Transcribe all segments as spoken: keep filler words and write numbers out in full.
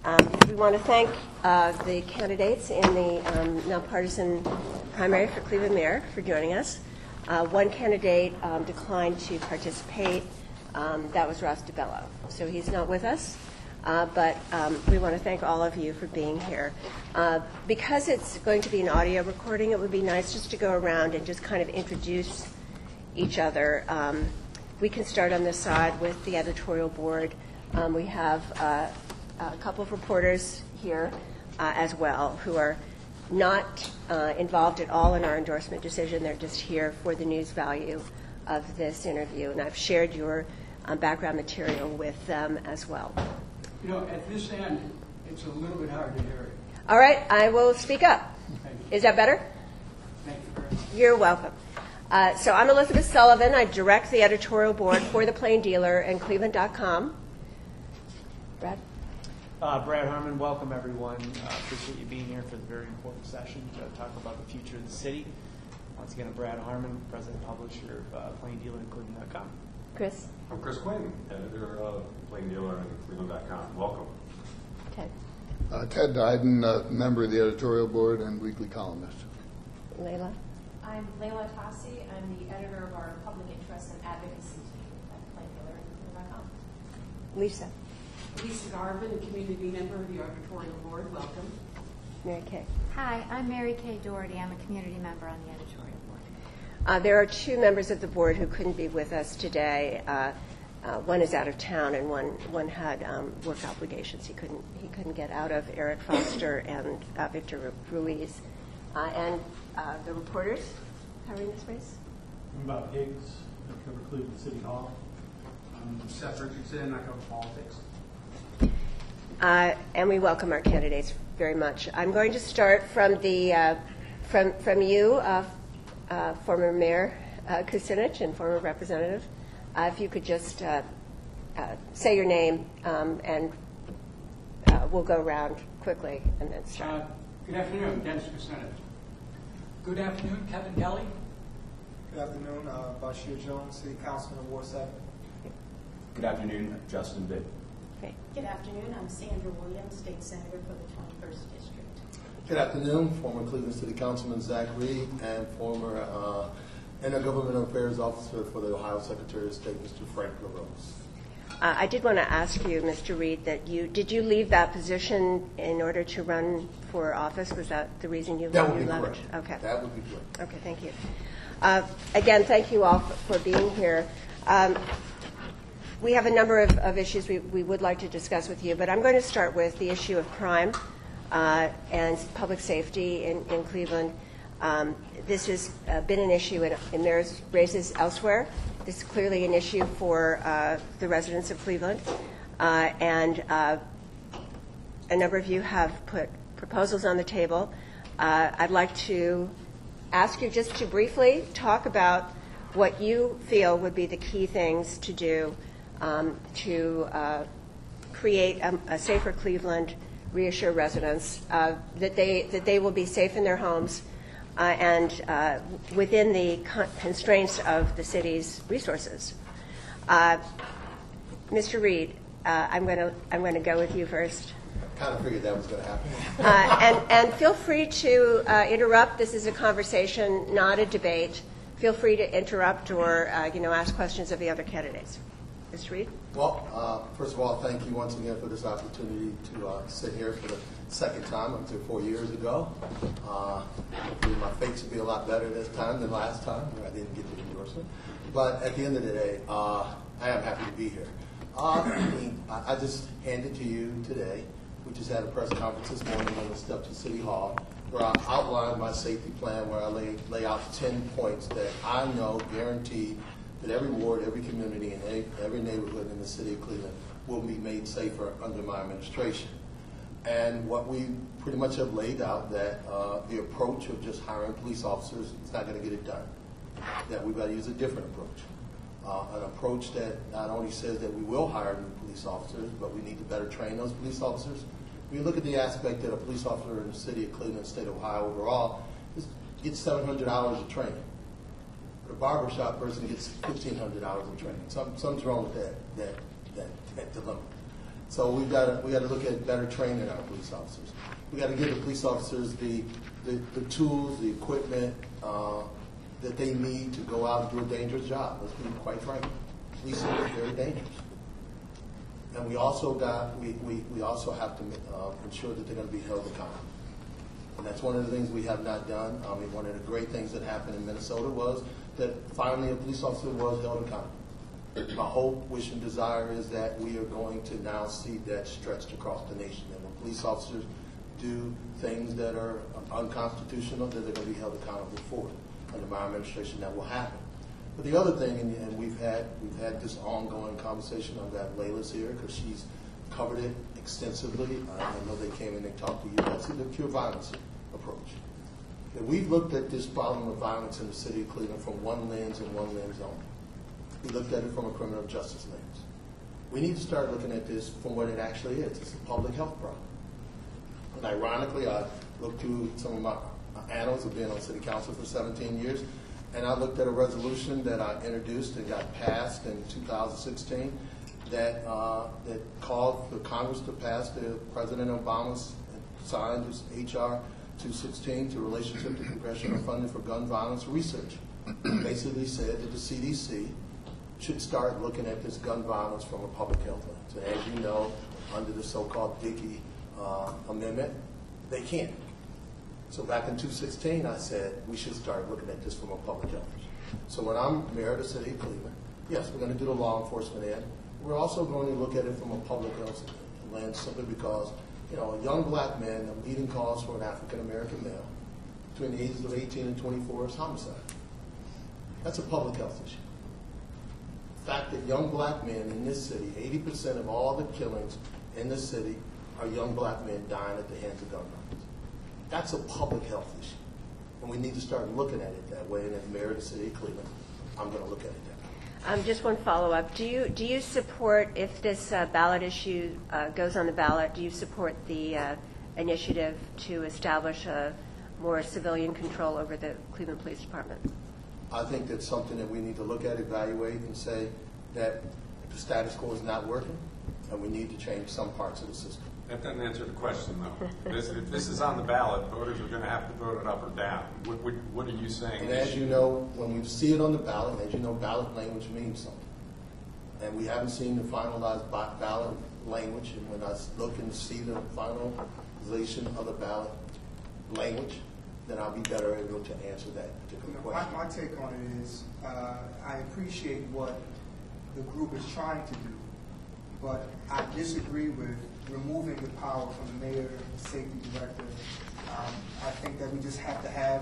Um, we want to thank uh, the candidates in the um, nonpartisan primary for Cleveland Mayor for joining us. Uh, one candidate um, declined to participate. Um, that was Ross DiBello. So he's not with us, uh, but um, we want to thank all of you for being here. Uh, because it's going to be an audio recording, it would be nice just to go around and just kind of introduce each other. Um, we can start on this side with the editorial board. Um, we have uh, a couple of reporters here uh, as well who are not uh, involved at all in our endorsement decision. They're just here for the news value of this interview, and I've shared your um, background material with them as well. You know, at this end, it's a little bit hard to hear it. All right, I will speak up. Is that better? Thank you very much. You're welcome. Uh, so I'm Elizabeth Sullivan. I direct the editorial board for The Plain Dealer and Cleveland dot com. Brad? Uh, Brad Harmon, welcome everyone. Uh, appreciate you being here for the very important session to talk about the future of the city. Once again, I'm Brad Harmon, president and publisher of uh, Plain Dealer and Cleveland dot com. Chris? I'm Chris Quinn, editor of Plain Dealer and Cleveland dot com. Welcome. Ted? Uh, Ted Dyden, uh, member of the editorial board and weekly columnist. Layla? I'm Layla Tassi. I'm the editor of our public interest and advocacy team at Plain Dealer and Cleveland dot com. Lisa? Lisa Garvin, community member of the editorial board. Welcome. Mary Kay? Hi, I'm Mary Kay Doherty. I'm a community member on the editorial board. Uh, there are two members of the board who couldn't be with us today. Uh, uh, one is out of town, and one one had um, work obligations he couldn't he couldn't get out of. Eric Foster and uh, Victor Ruiz, uh, and uh, the reporters covering this race. I'm Bob Higgs. I cover Cleveland City Hall. I'm Seth Richardson. I cover politics. Uh, and we welcome our candidates very much. I'm going to start from the uh, from from you, uh, uh, former Mayor uh, Kucinich and former representative. Uh, if you could just uh, uh, say your name, um, and uh, we'll go around quickly and then start. Uh, good afternoon, Dennis Kucinich. Good afternoon, Kevin Kelly. Good afternoon, uh, Bashir Jones, City Councilman, Ward seven. Good afternoon, Justin Bitt. Okay. Good afternoon. I'm Sandra Williams, State Senator for the twenty-first District. Good afternoon, former Cleveland City Councilman Zach Reed and former uh, Intergovernmental Affairs Officer for the Ohio Secretary of State, Mister Frank LaRose. Uh, I did want to ask you, Mister Reed, that you did you leave that position in order to run for office? Was that the reason you, that would you be left? correct. Okay. That would be correct. Okay, thank you. Uh, again, thank you all for, for being here. Um, we have a number of, of issues we, we would like to discuss with you, but I'm going to start with the issue of crime uh, and public safety in, in Cleveland. Um, this has uh, been an issue in, in mayor's races elsewhere. This is clearly an issue for uh, the residents of Cleveland, uh, and uh, a number of you have put proposals on the table. Uh, I'd like to ask you just to briefly talk about what you feel would be the key things to do um, to uh, create a, a safer Cleveland, reassure residents uh, that they that they will be safe in their homes uh, and uh, within the con- constraints of the city's resources. Uh, Mister Reed, uh, I'm going to I'm going to go with you first. Kind of figured that was going to happen. uh, and, and feel free to uh, interrupt. This is a conversation, not a debate. Feel free to interrupt or uh, you know ask questions of the other candidates. Mister Reed? Well, uh, first of all, thank you once again for this opportunity to uh, sit here for the second time. I was here four years ago. Uh, hopefully my fates will be a lot better this time than last time where I didn't get the endorsement. But at the end of the day, uh, I am happy to be here. Uh, I mean, I, I just handed to you today. We just had a press conference this morning on the steps of City Hall where I outlined my safety plan, where I lay, lay out ten points that I know guaranteed that every ward, every community, and every, every neighborhood in the city of Cleveland will be made safer under my administration. And what we pretty much have laid out, that uh, the approach of just hiring police officers is not going to get it done, that we've got to use a different approach. Uh, an approach that not only says that we will hire new police officers, but we need to better train those police officers. When you look at the aspect that a police officer in the city of Cleveland, state of Ohio overall, is, gets seven hundred hours of training. But a barbershop person gets fifteen hundred hours of training. Some, something's wrong with that, that, that, that dilemma. So we've got to, we got to look at better training our police officers. We got to give the police officers the, the, the tools, the equipment uh, that they need to go out and do a dangerous job. Let's be quite frank. Policing is very dangerous. And we also got, we, we, we also have to uh, ensure that they're going to be held accountable. And that's one of the things we have not done. I mean, one of the great things that happened in Minnesota was that finally a police officer was held accountable. My hope, wish, and desire is that we are going to now see that stretched across the nation. And when police officers do things that are unconstitutional, that they're going to be held accountable for it. Under my administration, that will happen. But the other thing, and, and we've had we've had this ongoing conversation. I'm glad Layla's here because she's covered it extensively. I, I know they came in and talked to you. That's the cure violence approach. And we've looked at this problem of violence in the city of Cleveland from one lens and one lens only. We looked at it from a criminal justice lens. We need to start looking at this from what it actually is. It's a public health problem. And ironically, I looked through some of my annals of being on city council for seventeen years, and I looked at a resolution that I introduced and got passed in two thousand sixteen that uh, that called for Congress to pass the President Obama's signed this H R two sixteen to relationship to congressional funding for gun violence research. Basically said that the C D C should start looking at this gun violence from a public health lens. And as you know, under the so-called Dickey uh, amendment, they can't. So back in two sixteen, I said we should start looking at this from a public health lens. So when I'm mayor of the city of Cleveland, yes, we're going to do the law enforcement end. We're also going to look at it from a public health lens simply because, you know, a young black man, the leading cause for an African-American male between the ages of eighteen and twenty-four is homicide. That's a public health issue. The fact that young black men in this city, eighty percent of all the killings in this city are young black men dying at the hands of gun violence. That's a public health issue. And we need to start looking at it that way. And as mayor of the city of Cleveland, I'm going to look at it that way. Um, just one follow-up. Do you do you support, if this uh, ballot issue uh, goes on the ballot, do you support the uh, initiative to establish a more civilian control over the Cleveland Police Department? I think that's something that we need to look at, evaluate, and say that the status quo is not working, and we need to change some parts of the system. That doesn't answer the question, though. This, if this is on the ballot, voters are going to have to vote it up or down. What, what, what are you saying? And as you know, when we see it on the ballot, as you know, ballot language means something. And we haven't seen the finalized ballot language. And when I look and see the finalization of the ballot language, then I'll be better able to answer that particular You know, question. my, my take on it is, uh, I appreciate what the group is trying to do, but I disagree with removing the power from the mayor, safety director. Um, I think that we just have to have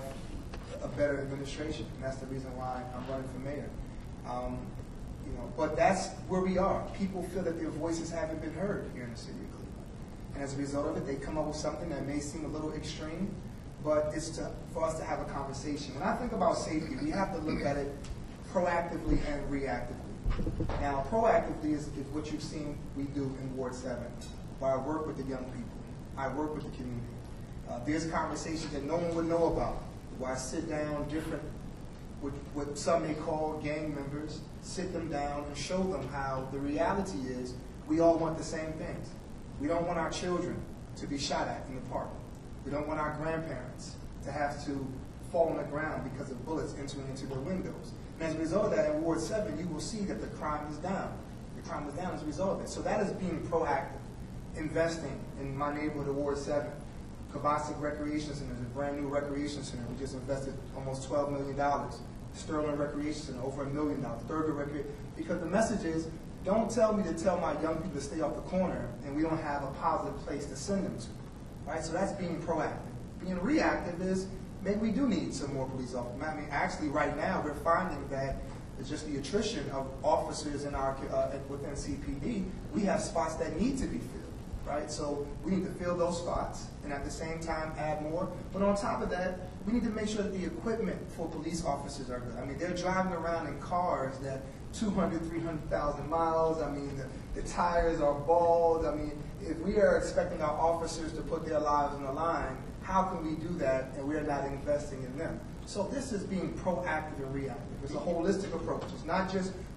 a better administration, and that's the reason why I'm running for mayor. Um, you know, but that's where we are. People feel that their voices haven't been heard here in the city of Cleveland, and as a result of it, they come up with something that may seem a little extreme, but it's to, for us to have a conversation. When I think about safety, we have to look at it proactively and reactively. Now, proactively is, is what you've seen we do in Ward seven, where I work with the young people. I work with the community. Uh, there's conversations that no one would know about, where I sit down different, with what some may call gang members, sit them down and show them how the reality is we all want the same things. We don't want our children to be shot at in the park. We don't want our grandparents to have to fall on the ground because of bullets entering into their windows. And as a result of that, in Ward seven, you will see that the crime is down. The crime is down as a result of it. So that is being proactive, investing in my neighborhood of Ward seven. Kavasik Recreation Center is a brand new recreation center. We just invested almost twelve million dollars. Sterling Recreation Center, over a million dollars. Thurgood Recreation. Because the message is, don't tell me to tell my young people to stay off the corner and we don't have a positive place to send them to. Right? So that's being proactive. Being reactive is, maybe we do need some more police officers. I mean, actually, right now, we're finding that it's just the attrition of officers in our uh, within C P D. We have spots that need to be filled, right? So we need to fill those spots, and at the same time, add more. But on top of that, we need to make sure that the equipment for police officers are good. I mean, they're driving around in cars that two hundred, three hundred thousand miles. I mean, the, the tires are bald. I mean, if we are expecting our officers to put their lives on the line, how can we do that and we're not investing in them? So this is being proactive and reactive. It's a holistic approach. It's not just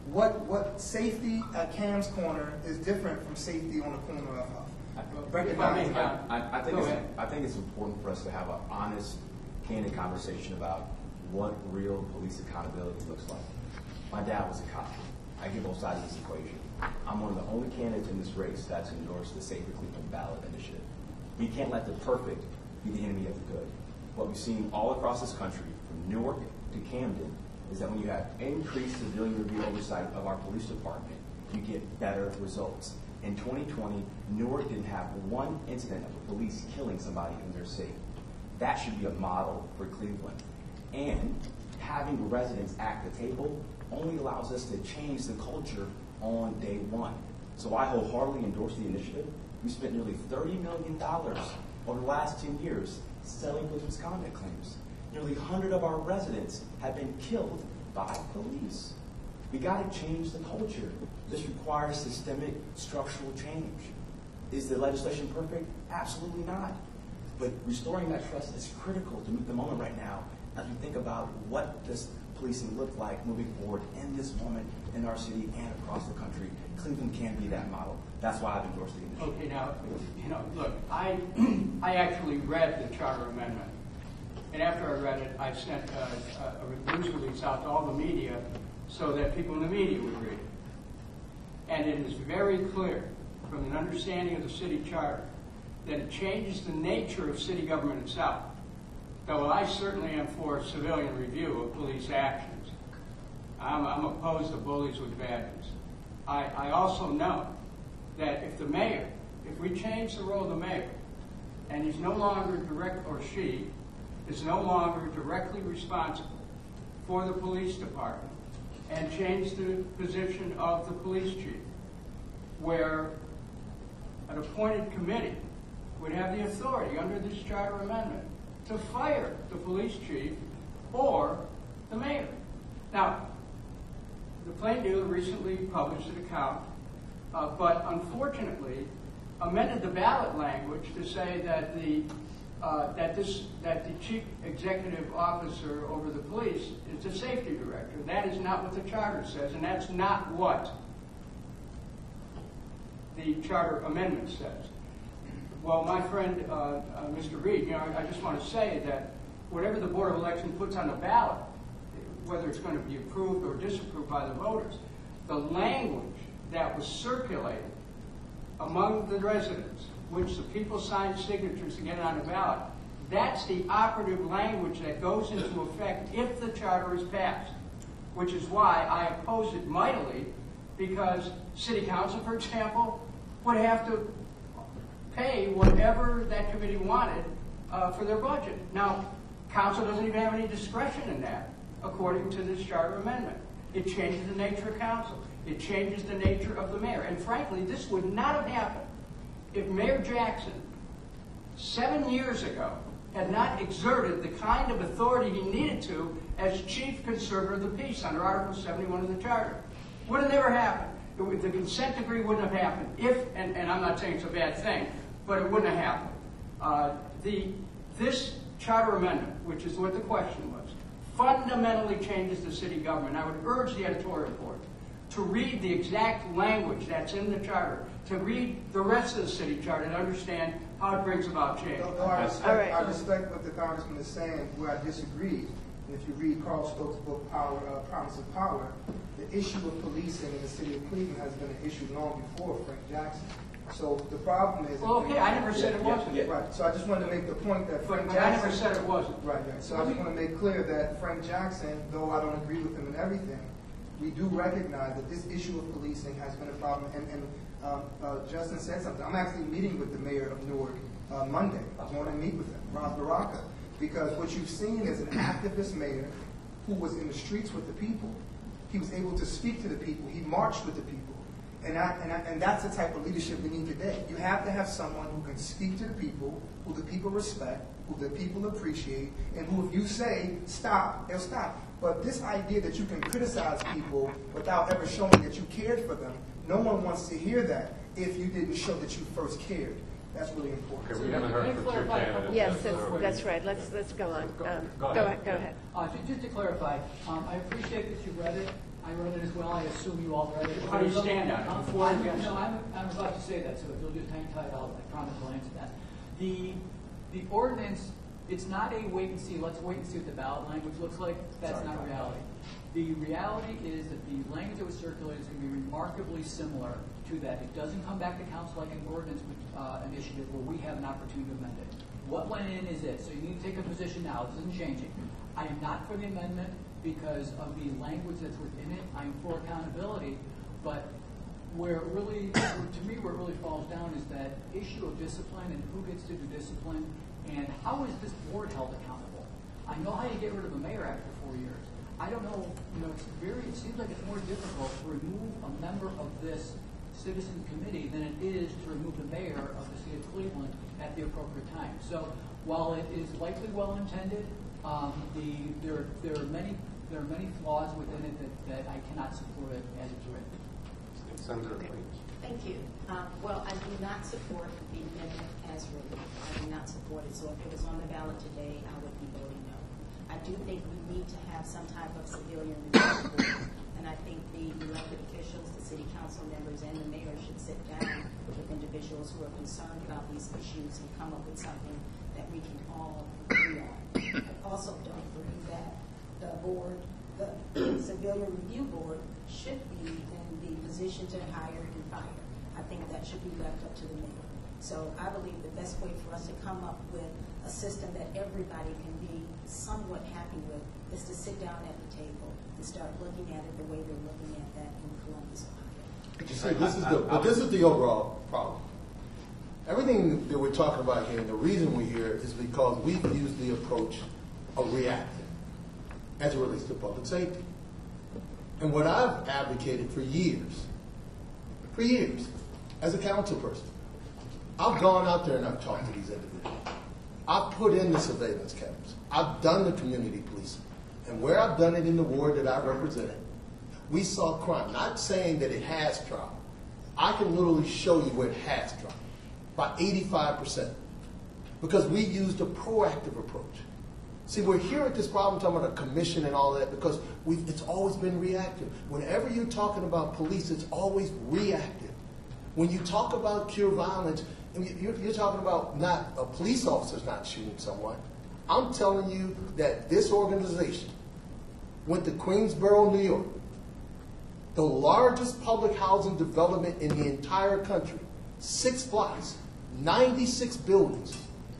What, what safety at Cam's Corner is different from safety on the corner of Huff? Recognize that. I, I, I, think Go it's, ahead. I think it's important for us to have an honest, candid conversation about what real police accountability looks like. My dad was a cop. I get both sides of this equation. I'm one of the only candidates in this race that's endorsed the Safer Cleveland ballot initiative. We can't let the perfect be the enemy of the good. What we've seen all across this country, from Newark to Camden, is that when you have increased civilian review oversight of our police department, you get better results. In twenty twenty, Newark didn't have one incident of the police killing somebody in their city. That should be a model for Cleveland. And having residents at the table only allows us to change the culture on day one. So I wholeheartedly endorse the initiative. We spent nearly thirty million dollars over the last ten years settling police misconduct claims. Nearly one hundred of our residents have been killed by police. We got to change the culture. This requires systemic structural change. Is the legislation perfect? Absolutely not. But restoring that trust is critical to meet the moment right now as we think about what does policing look like moving forward in this moment in our city and across the country. Cleveland can be that model. That's why I've endorsed the initiative. Okay, now, you know, look, I, I actually read the charter amendment. And after I read it, I sent a, a news release out to all the media so that people in the media would read it. And it is very clear from an understanding of the city charter that it changes the nature of city government itself. Though I certainly am for civilian review of police actions. I'm, I'm opposed to bullies with badges. I, I also know that if the mayor, if we change the role of the mayor, and he's no longer direct, or she, is no longer directly responsible for the police department, and change the position of the police chief, where an appointed committee would have the authority under this charter amendment to fire the police chief or the mayor. Now, the Plain Dealer recently published an account, uh, but unfortunately amended the ballot language to say that the uh, that this that the chief executive officer over the police is the safety director. That is not what the charter says, and that's not what the charter amendment says. Well, my friend, uh, uh, Mister Reed, you know, I, I just want to say that whatever the Board of Election puts on the ballot, whether it's going to be approved or disapproved by the voters, the language that was circulated among the residents, which the people signed signatures to get on the ballot, that's the operative language that goes into effect if the charter is passed, which is why I oppose it mightily, because City Council, for example, would have to pay whatever that committee wanted uh, for their budget. Now, Council doesn't even have any discretion in that, according to this charter amendment. It changes the nature of Council. It changes the nature of the mayor. And frankly, this would not have happened if Mayor Jackson, seven years ago, had not exerted the kind of authority he needed to as chief conservator of the peace under Article seventy-one of the charter. Would have never happened. It would, the consent decree wouldn't have happened if, and, and I'm not saying it's a bad thing, but it wouldn't have happened. Uh, the, this charter amendment, which is what the question was, fundamentally changes the city government. I would urge the editorial board to read the exact language that's in the charter, to read the rest of the city charter and understand how it brings about change. No, no, I, respect, I respect what the congressman is saying. Where I disagree, and if you read Carl Stokes' book, Power, uh, Promise of Power, the issue of policing in the city of Cleveland has been an issue long before Frank Jackson. So the problem is... Well, okay, I never said it wasn't. Yeah, right, so I just wanted to make the point that Frank but, Jackson... I never said it wasn't. Right, right. So I just want to make clear that Frank Jackson, though I don't agree with him in everything, we do recognize that this issue of policing has been a problem. And, and um, uh, Justin said something. I'm actually meeting with the mayor of Newark uh, Monday. I want to meet with him, Ron Baraka, because what you've seen is an activist mayor who was in the streets with the people. He was able to speak to the people. He marched with the people. And, I, and, I, and that's the type of leadership we need today. You have to have someone who can speak to the people, who the people respect, who the people appreciate, and who, if you say stop, they'll stop. But this idea that you can criticize people without ever showing that you cared for them, no one wants to hear that if you didn't show that you first cared. That's really important. Okay, we haven't heard from two candidates. Yes, that's, that's right. Let's let's go on. Um, Go ahead. Go ahead. Go ahead. Uh, just, just to clarify, um, I appreciate that you read it. I read it as well. I assume you all read it. How do you stand on it? I'm, Before I'm, and against? no, I'm, I'm about to say that, so if you'll just hang tight, I'll, I promise I'll answer that. The, the ordinance, it's not a wait and see, let's wait and see what the ballot language looks like. That's Sorry, not reality. The reality is that the language that was circulated is going to be remarkably similar to that. It doesn't come back to council like an ordinance uh, initiative where we have an opportunity to amend it. What went in is it. So you need to take a position now. This isn't changing. I am not for the amendment because of the language that's within it. I am for accountability. But where it really, to me, where it really falls down is that issue of discipline and who gets to do discipline and how is this board held accountable. I know how you get rid of a mayor after four years. I don't know, you know, it's very, it seems like it's more difficult to remove a member of this citizen committee than it is to remove the mayor of the city of Cleveland at the appropriate time. So while it is likely well-intended, um, the, there, there are many there are many flaws within it that, that I cannot support it as it's written. Senator Williams. Thank you. Um, well, I do not support the amendment as written. I do not support it. So if it was on the ballot today, I would be voting no. I do think we need to have some type of civilian review board, and I think the elected officials, the city council members, and the mayor should sit down with individuals who are concerned about these issues and come up with something that we can all agree on. I also don't agree that the board, the civilian review board, should be in the position to hire and fire. I think that should be left up to the mayor. So I believe the best way for us to come up with a system that everybody can be somewhat happy with is to sit down at the table and start looking at it the way they're looking at that in Columbus, Ohio. You see, this is the, but this is the overall problem. Everything that we're talking about here, and the reason we're here is because we've used the approach of reacting as it relates to public safety. And what I've advocated for years, for years, as a council person, I've gone out there and I've talked to these individuals. I've put in the surveillance cameras. I've done the community policing. And where I've done it in the ward that I represented, we saw crime. Not saying that it has dropped. I can literally show you where it has dropped by eighty-five percent because we used a proactive approach. See, we're here at this problem talking about a commission and all that because we've, it's always been reactive. Whenever you're talking about police, it's always reactive. When you talk about cure violence, you're, you're talking about not a police officer's not shooting someone. I'm telling you that this organization went to Queensboro, New York, the largest public housing development in the entire country, six blocks, ninety-six buildings,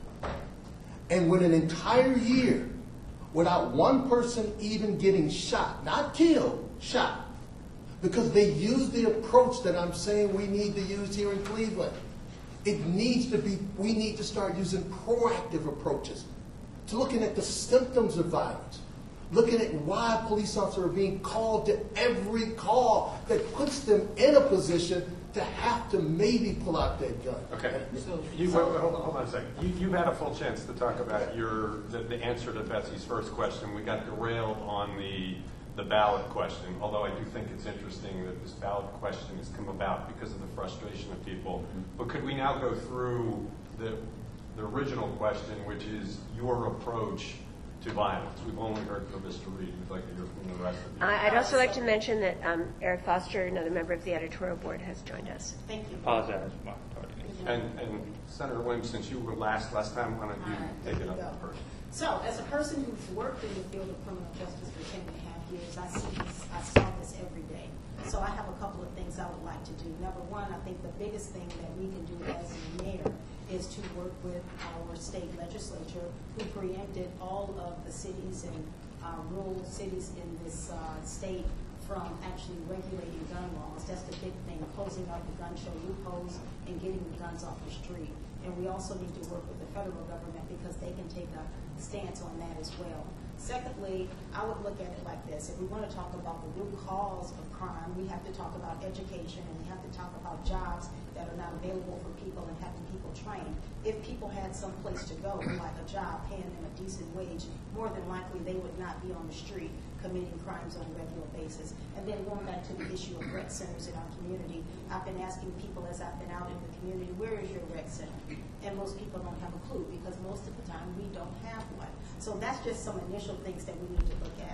and went an entire year without one person even getting shot, not killed, shot, because they used the approach that I'm saying we need to use here in Cleveland. It needs to be, we need to start using proactive approaches to looking at the symptoms of violence, looking at why police officers are being called to every call that puts them in a position to have to maybe pull out that gun. Okay. You, wait, wait, hold, on, hold on a second. You, you've had a full chance to talk about your the, the answer to Betsy's first question. We got derailed on the the ballot question, although I do think it's interesting that this ballot question has come about because of the frustration of people. But could we now go through the the original question, which is your approach to violence? We've only heard from Mister Reed. We'd like to hear from the rest of you. I'd also like to mention that um, Eric Foster, another member of the editorial board, has joined us. Thank you. Apologize. And, and Senator Williams, since you were last last time, why don't you right, take it you up go. first? So, as a person who's worked in the field of criminal justice for ten and a half years, I see this, I saw this every day. So I have a couple of things I would like to do. Number one, I think the biggest thing that we can do as a mayor is to work with our state legislature, who preempted all of the cities and uh, rural cities in this uh, state from actually regulating gun laws. That's the big thing, closing up the gun show loopholes and getting the guns off the street. And we also need to work with the federal government because they can take a stance on that as well. Secondly, I would look at it like this. If we want to talk about the root cause of crime, we have to talk about education, and we have to talk about jobs that are not available for people and having people trained. If people had some place to go, like a job, paying them a decent wage, more than likely they would not be on the street committing crimes on a regular basis. And then going back to the issue of rec centers in our community, I've been asking people as I've been out in the community, where is your rec center? And most people don't have a clue because most of the time we don't have one. So that's just some initial things that we need to look at.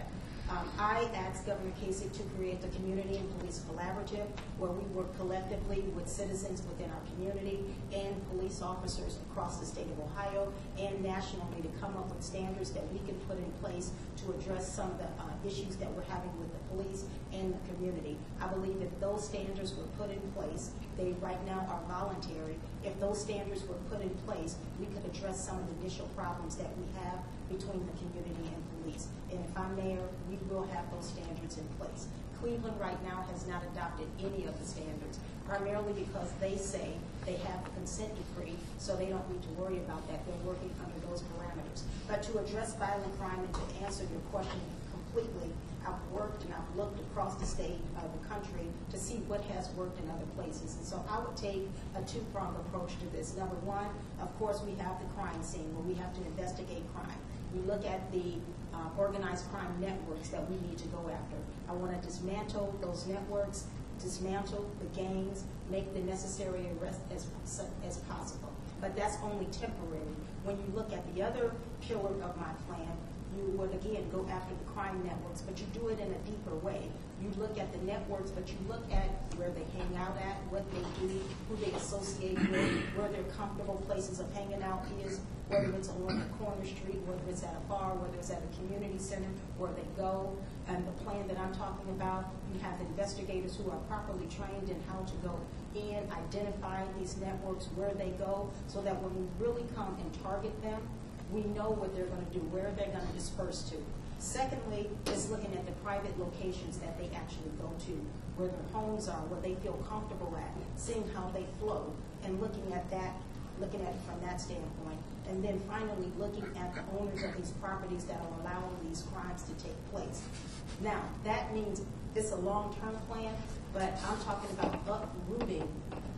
Um, I asked Governor Kasich to create the Community and Police Collaborative, where we work collectively with citizens within our community and police officers across the state of Ohio and nationally to come up with standards that we can put in place to address some of the uh, issues that we're having with the police and the community. I believe if those standards were put in place, they right now are voluntary. If those standards were put in place, we could address some of the initial problems that we have between the community and police. And if I'm mayor, we will have those standards in place. Cleveland right now has not adopted any of the standards, primarily because they say they have a consent decree, so they don't need to worry about that. They're working under those parameters. But to address violent crime and to answer your question completely, I've worked and I've looked across the state, uh, the country, to see what has worked in other places. And so I would take a two-pronged approach to this. Number one, of course, we have the crime scene where we have to investigate crime. We look at the uh, organized crime networks that we need to go after. I want to dismantle those networks, dismantle the gangs, make the necessary arrests as, as possible. But that's only temporary. When you look at the other pillar of my plan, you would again go after the crime networks, but you do it in a deeper way. You look at the networks, but you look at where they hang out at, what they do, who they associate with, where their comfortable places of hanging out is, whether it's along a corner street, whether it's at a bar, whether it's at a community center, where they go. And the plan that I'm talking about, you have investigators who are properly trained in how to go in, identify these networks, where they go, so that when we really come and target them, we know what they're going to do, where they're going to disperse to. Secondly, is looking at the private locations that they actually go to, where their homes are, where they feel comfortable at, seeing how they flow, and looking at that, looking at it from that standpoint. And then finally, looking at the owners of these properties that are allowing these crimes to take place. Now, that means it's a long-term plan, but I'm talking about uprooting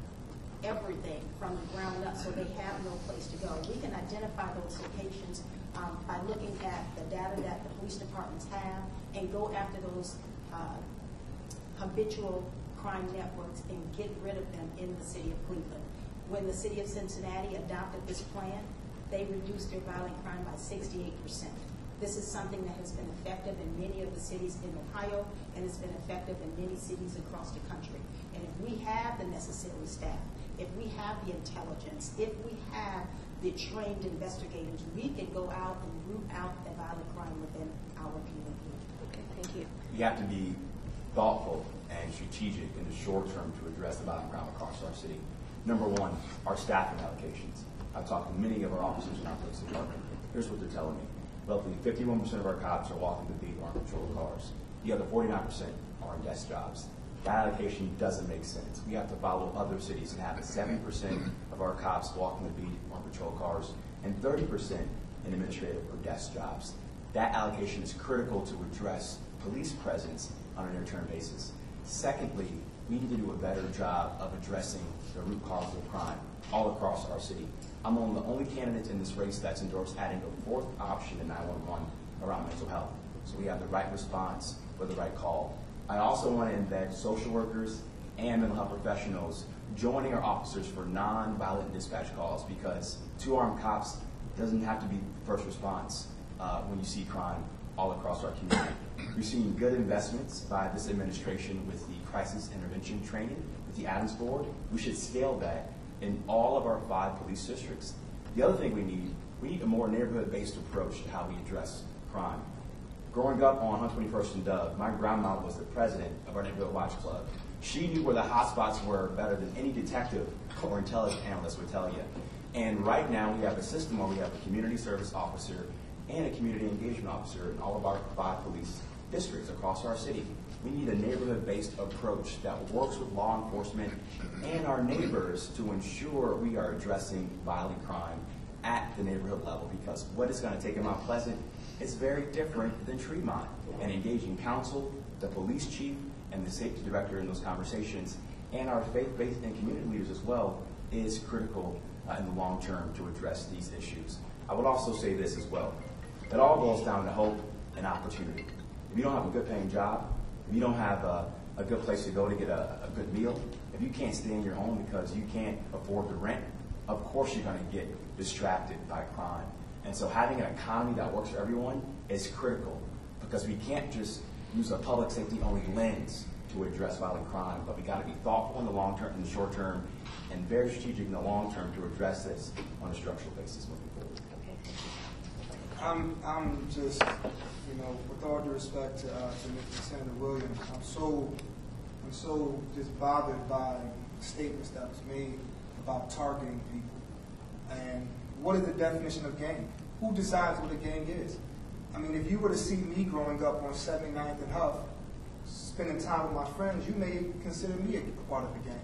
everything from the ground up so they have no place to go. We can identify those locations um, by looking at the data that the police departments have and go after those uh, habitual crime networks and get rid of them in the city of Cleveland. When the city of Cincinnati adopted this plan, they reduced their violent crime by sixty-eight percent. This is something that has been effective in many of the cities in Ohio, and it's been effective in many cities across the country. And if we have the necessary staff, if we have the intelligence, if we have the trained investigators, we can go out and root out the violent crime within our community. Okay, thank you. You have to be thoughtful and strategic in the short term to address the violent crime across our city. Number one, our staffing allocations. I've talked to many of our officers in our police department. Here's what they're telling me. Roughly fifty-one percent of our cops are walking the beat on patrol cars. The other forty-nine percent are in desk jobs. That allocation doesn't make sense. We have to follow other cities and have seventy percent of our cops walking the beat on patrol cars and thirty percent in administrative or desk jobs. That allocation is critical to address police presence on a near-term basis. Secondly, we need to do a better job of addressing the root causes of crime all across our city. I'm one of the only candidates in this race that's endorsed adding a fourth option in nine one one around mental health. So we have the right response for the right call. I also want to embed social workers and mental health professionals joining our officers for non-violent dispatch calls, because two armed cops doesn't have to be first response uh, when you see crime all across our community. We've seen good investments by this administration with the crisis intervention training with the Adams Board. We should scale that in all of our five police districts. The other thing we need, we need a more neighborhood-based approach to how we address crime. Growing up on one twenty-first and Dove, my grandma was the president of our neighborhood watch club. She knew where the hot spots were better than any detective or intelligence analyst would tell you. And right now we have a system where we have a community service officer and a community engagement officer in all of our five police districts across our city. We need a neighborhood-based approach that works with law enforcement and our neighbors to ensure we are addressing violent crime at the neighborhood level, because what is going to take in Mount Pleasant is very different than Tremont. And engaging council, the police chief, and the safety director in those conversations, and our faith-based and community leaders as well, is critical uh, in the long term to address these issues. I would also say this as well. It all boils down to hope and opportunity. If you don't have a good paying job, if you don't have a, a good place to go to get a, a good meal, if you can't stay in your home because you can't afford the rent, of course you're going to get distracted by crime. And so having an economy that works for everyone is critical. because we can't just use a public safety only lens to address violent crime, but we got to be thoughtful in the long term, in the short term, and very strategic in the long term to address this on a structural basis moving forward. I'm, I'm just, you know, with all due respect to, uh, to Mister Senator Williams, I'm so, I'm so just bothered by statements that was made about targeting people. And what is the definition of gang? Who decides what a gang is? I mean, if you were to see me growing up on seventy-ninth and Huff, spending time with my friends, you may consider me a part of a gang.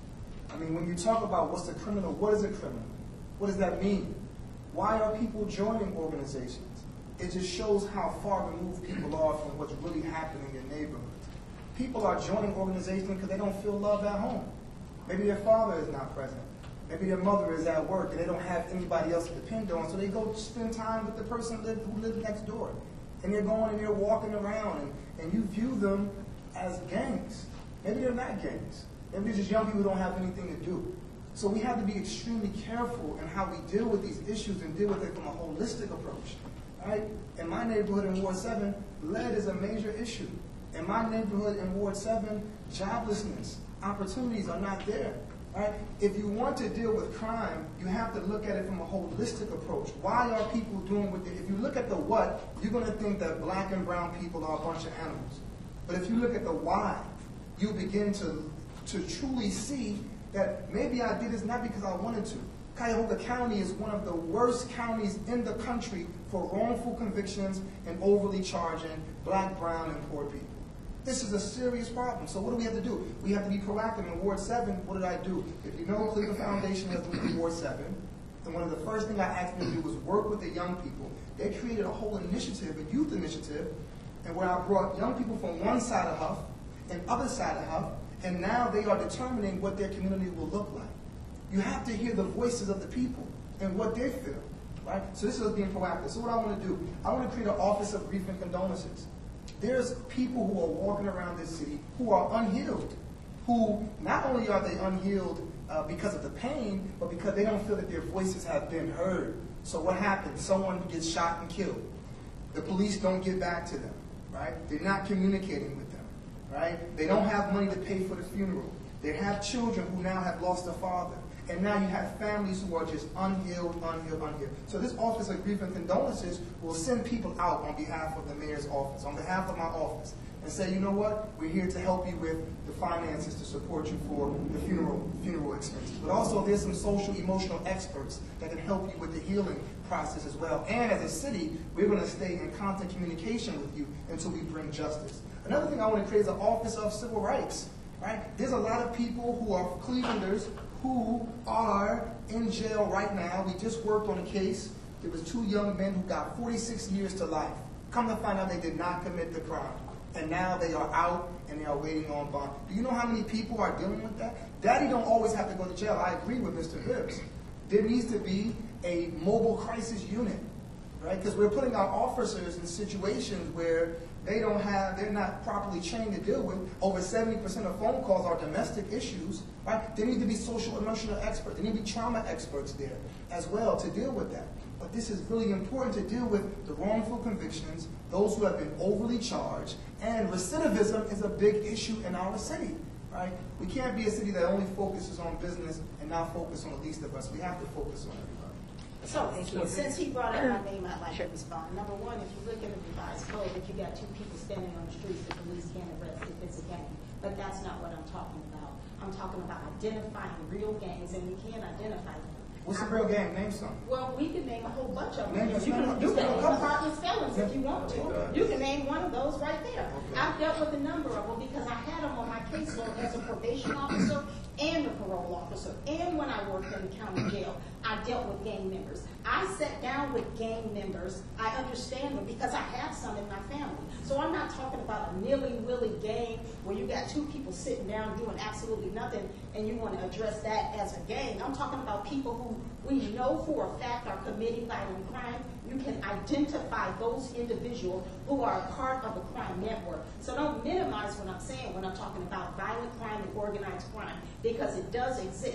I mean, when you talk about what's a criminal, what is a criminal? What does that mean? Why are people joining organizations? It just shows how far removed people are from what's really happening in neighborhoods. People are joining organizations because they don't feel love at home. Maybe their father is not present. Maybe their mother is at work and they don't have anybody else to depend on, so they go spend time with the person live, who lives next door. And they're going and they're walking around, and, and you view them as gangs. Maybe they're not gangs. Maybe they're just young people who don't have anything to do. So we have to be extremely careful in how we deal with these issues and deal with it from a holistic approach. Right? In my neighborhood in Ward seven, lead is a major issue. In my neighborhood in Ward seven, joblessness, opportunities are not there. Right? If you want to deal with crime, you have to look at it from a holistic approach. Why are people doing what they do? If you look at the what, you're going to think that black and brown people are a bunch of animals. But if you look at the why, you begin to, to truly see that maybe I did this not because I wanted to. Cuyahoga County is one of the worst counties in the country for wrongful convictions and overly charging black, brown, and poor people. This is a serious problem. So what do we have to do? We have to be proactive. In Ward seven, what did I do? If you know Cleveland Foundation has moved to Ward seven, and one of the first things I asked them to do was work with the young people. They created a whole initiative, a youth initiative, and where I brought young people from one side of Huff and other side of Huff, and now they are determining what their community will look like. You have to hear the voices of the people and what they feel, right? So this is being proactive. So what I want to do, I want to create an office of grief and condolences. There's people who are walking around this city who are unhealed, who not only are they unhealed uh, because of the pain, but because they don't feel that their voices have been heard. So what happens? Someone gets shot and killed. The police don't get back to them, right? They're not communicating with them, right? They don't have money to pay for the funeral. They have children who now have lost a father. And now you have families who are just unhealed, unhealed, unhealed. So this Office of Grief and Condolences will send people out on behalf of the mayor's office, on behalf of my office, and say, you know what, we're here to help you with the finances to support you for the funeral, funeral expenses. But also there's some social, emotional experts that can help you with the healing process as well. And as a city, we're going to stay in constant communication with you until we bring justice. Another thing I want to create is an Office of Civil Rights. Right? There's a lot of people who are Clevelanders who are in jail right now. We just worked on a case. There was two young men who got forty-six years to life. Come to find out they did not commit the crime. And now they are out and they are waiting on bond. Do you know how many people are dealing with that? Daddy don't always have to go to jail. I agree with Mister Bibbs. There needs to be a mobile crisis unit, right? Because we're putting our officers in situations where they don't have, they're not properly trained to deal with. Over seventy percent of phone calls are domestic issues, right? There need to be social emotional experts. There need to be trauma experts there as well to deal with that. But this is really important to deal with the wrongful convictions, those who have been overly charged, and recidivism is a big issue in our city, right? We can't be a city that only focuses on business and not focus on the least of us. We have to focus on everybody. So, since he brought up my name, I'd like to respond. Number one, if you look at the revised code, if you got two people standing on the streets, the police can't arrest if it's a gang. But that's not what I'm talking about. I'm talking about identifying real gangs, and we can identify them. What's a real gang? Name some. Well, we can name a whole bunch of them. Name You can, some. you can name apartment felons if you want to. You can name one of those right there. Okay. I've dealt with a number of them because I had them on my caseload as a probation officer and a parole officer. And when I worked in the county jail, I dealt with gang members. I sat down with gang members. I understand them because I have some in my family. So I'm not talking about a nilly-willy gang where you got two people sitting down doing absolutely nothing and you want to address that as a gang. I'm talking about people who we know for a fact are committing violent crime. You can identify those individuals who are a part of a crime network. So don't minimize what I'm saying when I'm talking about violent crime and organized crime, because it does exist.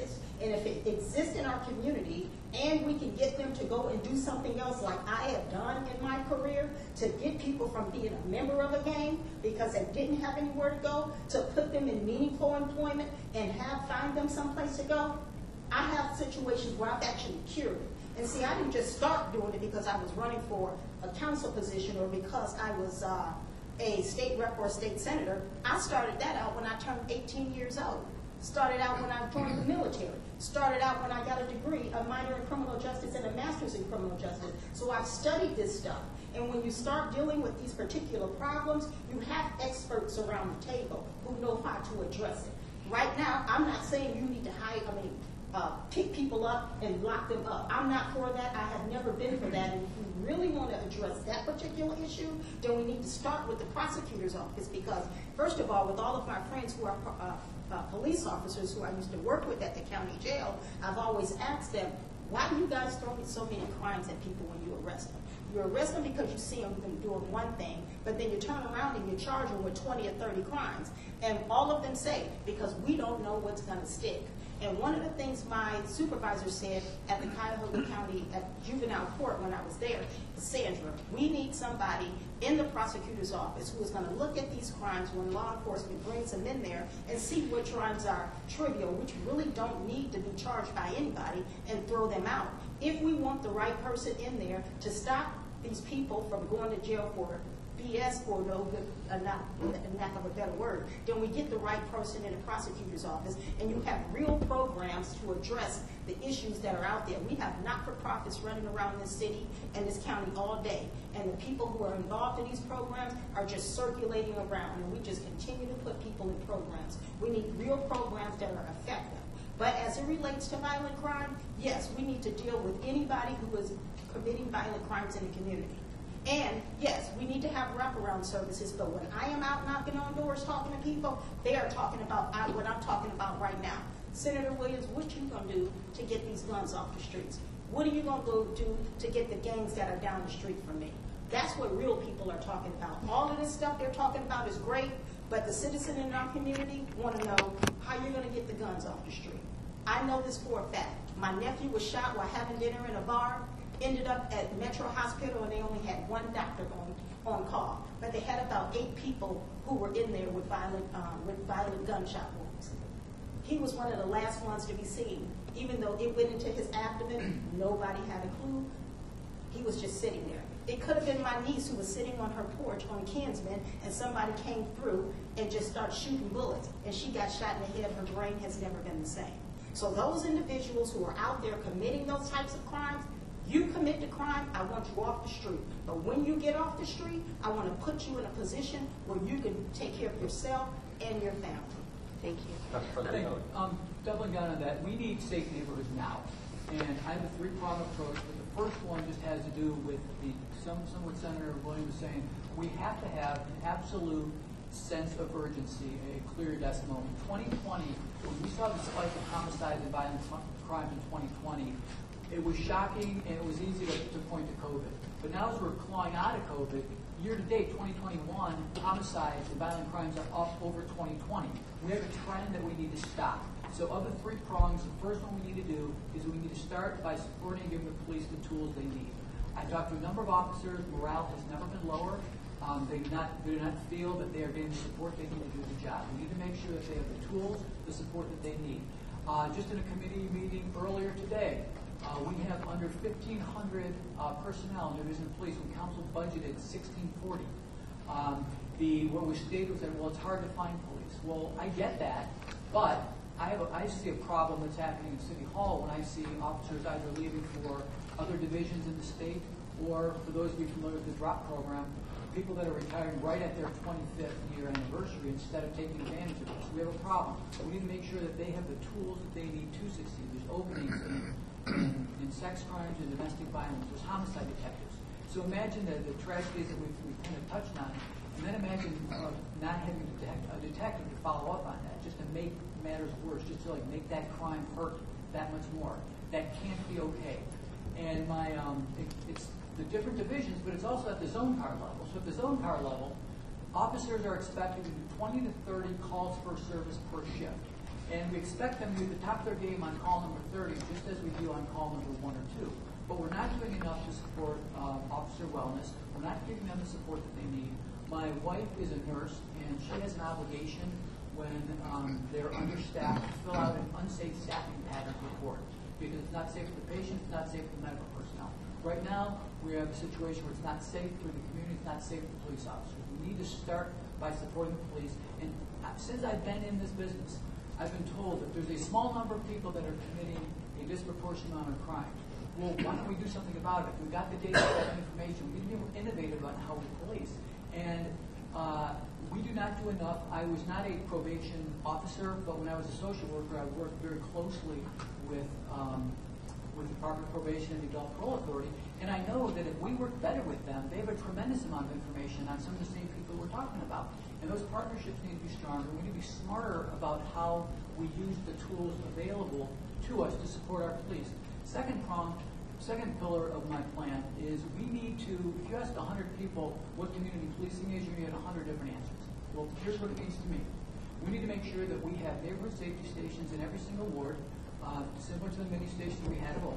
And if it exists in our community and we can get them to go and do something else like I have done in my career, to get people from being a member of a gang because they didn't have anywhere to go, to put them in meaningful employment and have find them someplace to go, I have situations where I've actually cured it. And see, I didn't just start doing it because I was running for a council position or because I was uh, a state rep or a state senator. I started that out when I turned eighteen years old. Started out when I joined the military. Started out when I got a degree, a minor in criminal justice and a master's in criminal justice. So I've studied this stuff. And when you start dealing with these particular problems, you have experts around the table who know how to address it. Right now, I'm not saying you need to hire, I mean, uh, pick people up and lock them up. I'm not for that. I have never been for that. And if we really want to address that particular issue, then we need to start with the prosecutor's office because, first of all, with all of my friends who are uh, Uh, police officers who I used to work with at the county jail, I've always asked them, why do you guys throw so many crimes at people when you arrest them? You arrest them because you see them doing one thing, but then you turn around and you charge them with twenty or thirty crimes. And all of them say, because we don't know what's going to stick. And one of the things my supervisor said at the Cuyahoga County at juvenile court when I was there, Sandra, we need somebody in the prosecutor's office who is going to look at these crimes when law enforcement brings them in there and see which crimes are trivial, which really don't need to be charged by anybody, and throw them out. If we want the right person in there to stop these people from going to jail for B S or no good, uh, not, lack of a better word, then we get the right person in the prosecutor's office and you have real programs to address the issues that are out there. We have not-for-profits running around this city and this county all day, and the people who are involved in these programs are just circulating around, and we just continue to put people in programs. We need real programs that are effective. But as it relates to violent crime, yes, we need to deal with anybody who is committing violent crimes in the community. And yes, we need to have wraparound services, but when I am out knocking on doors talking to people, they are talking about what I'm talking about right now. Senator Williams, what you gonna do to get these guns off the streets? What are you gonna go do to get the gangs that are down the street from me? That's what real people are talking about. All of this stuff they're talking about is great, but the citizen in our community want to know how you're gonna get the guns off the street. I know this for a fact. My nephew was shot while having dinner in a bar. Ended up at Metro Hospital, and they only had one doctor on, on call. But they had about eight people who were in there with violent, um, with violent gunshot wounds. He was one of the last ones to be seen. Even though it went into his abdomen, nobody had a clue. He was just sitting there. It could have been my niece who was sitting on her porch on Kinsman, and somebody came through and just started shooting bullets, and she got shot in the head. Her brain has never been the same. So those individuals who are out there committing those types of crimes, you commit the crime, I want you off the street. But when you get off the street, I want to put you in a position where you can take care of yourself and your family. Thank you. I think, um, doubling down on that, we need safe neighborhoods now. And I have a three-pronged approach, but the first one just has to do with the, some, some what Senator Williams was saying, we have to have an absolute sense of urgency, a clear decimal. In twenty twenty, when we saw the spike of homicides and violent crimes in twenty twenty, it was shocking, and it was easy to, to point to COVID. But now as we're clawing out of COVID, year-to-date, twenty twenty-one, homicides and violent crimes are up over twenty twenty. We have a trend that we need to stop. So of the three prongs, the first one we need to do is we need to start by supporting and giving the police the tools they need. I talked to a number of officers. Morale has never been lower. Um, they, do not, they do not feel that they are getting the support they need to do the job. We need to make sure that they have the tools, the support that they need. Uh, just in a committee meeting earlier today, Uh, we have under fifteen hundred uh, personnel in Division of Police when council budgeted sixteen forty. Um, the what was stated was that, well, it's hard to find police. Well, I get that, but I have a, I see a problem that's happening in City Hall when I see officers either leaving for other divisions in the state, or for those of you familiar with the DROP program, people that are retiring right at their twenty-fifth year anniversary instead of taking advantage of it. So we have a problem. We need to make sure that they have the tools that they need to succeed. There's openings in In, in sex crimes and domestic violence, there's homicide detectives. So imagine the, the tragedies that we've, we've kind of touched on, and then imagine uh, not having a, detect, a detective to follow up on that, just to make matters worse, just to like make that crime hurt that much more. That can't be okay. And my, um, it, it's the different divisions, but it's also at the zone car level. So at the zone car level, officers are expected to do twenty to thirty calls per service per shift. And we expect them to be at the top of their game on call number thirty, just as we do on call number one or two. But we're not doing enough to support uh, officer wellness. We're not giving them the support that they need. My wife is a nurse, and she has an obligation when um, they're understaffed to fill out an unsafe staffing pattern report, because it's not safe for the patient, it's not safe for the medical personnel. Right now, we have a situation where it's not safe for the community, it's not safe for police officers. We need to start by supporting the police. And since I've been in this business, I've been told that there's a small number of people that are committing a disproportionate amount of crime. Well, why don't we do something about it? If we've got the data, we've got the information, we can be innovative on how we police. And uh, we do not do enough. I was not a probation officer, but when I was a social worker, I worked very closely with um, with the Department of Probation and the Adult Parole Authority, and I know that if we work better with them, they have a tremendous amount of information on some of the same people we're talking about. And those partnerships need to be stronger. We need to be smarter about how we use the tools available to us to support our police. Second prong, second pillar of my plan is we need to, if you ask one hundred people what community policing is, you're going to get one hundred different answers. Well, here's what it means to me. We need to make sure that we have neighborhood safety stations in every single ward, uh, similar to the mini stations we had of old.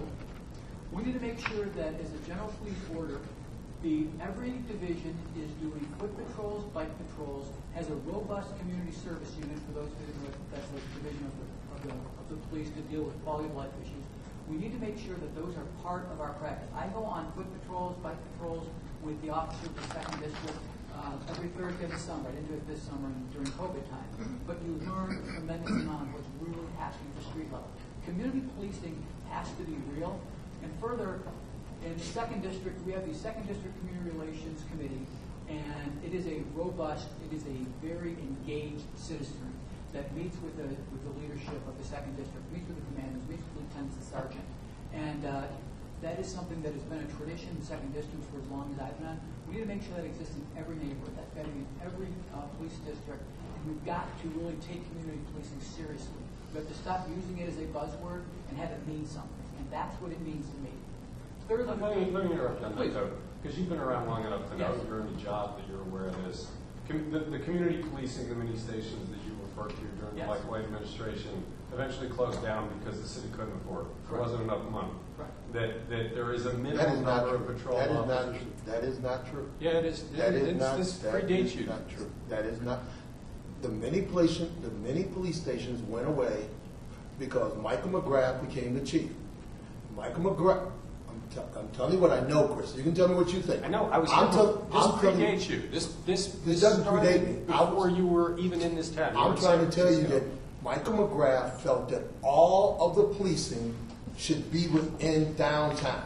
We need to make sure that as a general police order, the, every division is doing foot patrols, bike patrols, has a robust community service unit for those who, that's the division of the, of, the, of the police to deal with quality of life issues. We need to make sure that those are part of our practice. I go on foot patrols, bike patrols with the officer of the second district uh, every Thursday of the summer. I didn't do it this summer during COVID time. But you learn a tremendous amount of what's really happening at the street level. Community policing has to be real. And further, in the second district, we have the second district community relations committee, and it is a robust, it is a very engaged citizenry that meets with the with the leadership of the second district, meets with the commanders, meets with lieutenants and sergeant. And uh, that is something that has been a tradition in the second district for as long as I've been on. We need to make sure that exists in every neighborhood, that's vetting in every uh, police district. And we've got to really take community policing seriously. We have to stop using it as a buzzword and have it mean something. And that's what it means to me. Thirdly, let me, let me interrupt on that, though, because you've been around long enough to know Yes. you're in the job that you're aware of this. Com- the, the community policing, the mini stations that you referred to during Yes. the Michael White administration eventually closed down because the city couldn't afford it. There wasn't enough money. Right. That, that there is a That minimum is not number true. of patrol That is not officers. true. That is not true. Yeah, it is. That it, is it's, not, this that predates is you. not true. That is not. The many police, the many police stations went away because Michael McGrath became the chief. Michael McGrath, I'm, t- I'm telling you what I know, Chris. You can tell me what you think. I know. I was. I'm here tell- before- this I'm telling you- predates you. This this This doesn't started predate me. I before was- you were even in this town. You I'm were trying to San tell you Francisco. that Michael McGrath felt that all of the policing should be within downtown.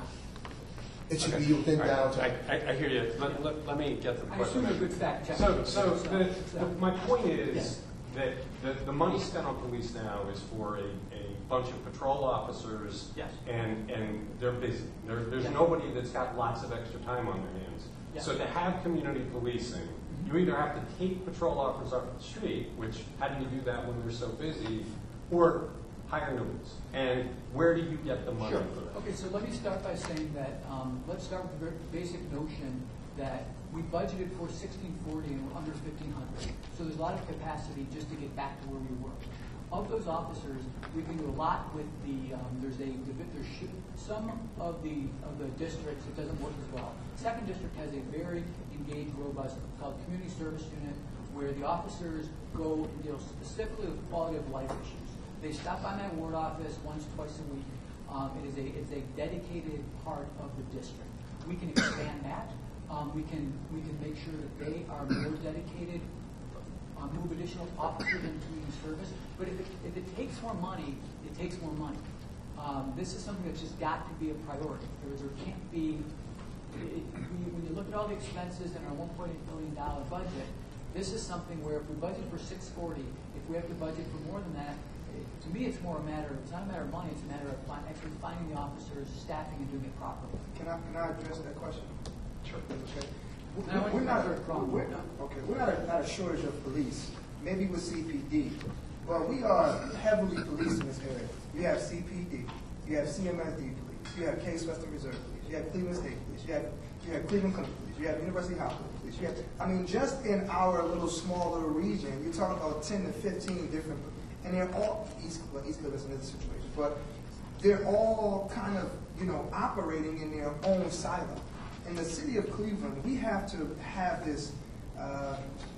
It should Okay. be within All right. downtown. I, I, I hear you. Let, let, let me get to the I question. assume you're a good fact checker. So, so the, the, my point is Yes. that the, the money spent on police now is for a, a bunch of patrol officers, Yes. and and they're busy. There, there's Yes. nobody that's got lots of extra time on their hands. Yes. So to have community policing, you either have to take patrol officers off the street, which how do you do that when they're so busy, or hire new ones. And where do you get the money Sure. for that? Okay, so let me start by saying that, um, let's start with the very basic notion that we budgeted for sixteen forty and we're under fifteen hundred. So there's a lot of capacity just to get back to where we were. Of those officers, we can do a lot with the, um, there's a, there's sh- some of the, of the districts it doesn't work as well. Second district has a very engaged, robust, called community service unit, where the officers go and deal specifically with quality of life issues. They stop by my ward office once, twice a week. Um, it is a it's a dedicated part of the district. We can expand that. Um, we can we can make sure that they are more dedicated. Uh, move additional officers into community service. But if it, if it takes more money, it takes more money. Um, this is something that's just got to be a priority. There, there can't be. It, when, you, when you look at all the expenses in our one point eight billion dollar budget, this is something where if we budget for six forty, if we have to budget for more than that. To me, it's more a matter, it's not a matter of money, it's a matter of fi- actually finding the officers, staffing, and doing it properly. Can I, can I address that question? Sure. Okay. Now, We're not, third prong. we're not, okay, we're not a, not a shortage of police, maybe with C P D, but we are heavily policed in this area. You have C P D, you have C M S D police, you have Case Western Reserve Police, you have Cleveland State Police, you have, you have Cleveland Clinic Police, you have University Hospital Police, you have, I mean, just in our little small little region, you're talking about ten to fifteen different, and they're all, East, well, East Cleveland's another situation, but they're all kind of, you know, operating in their own silo. In the city of Cleveland, we have to have this, uh,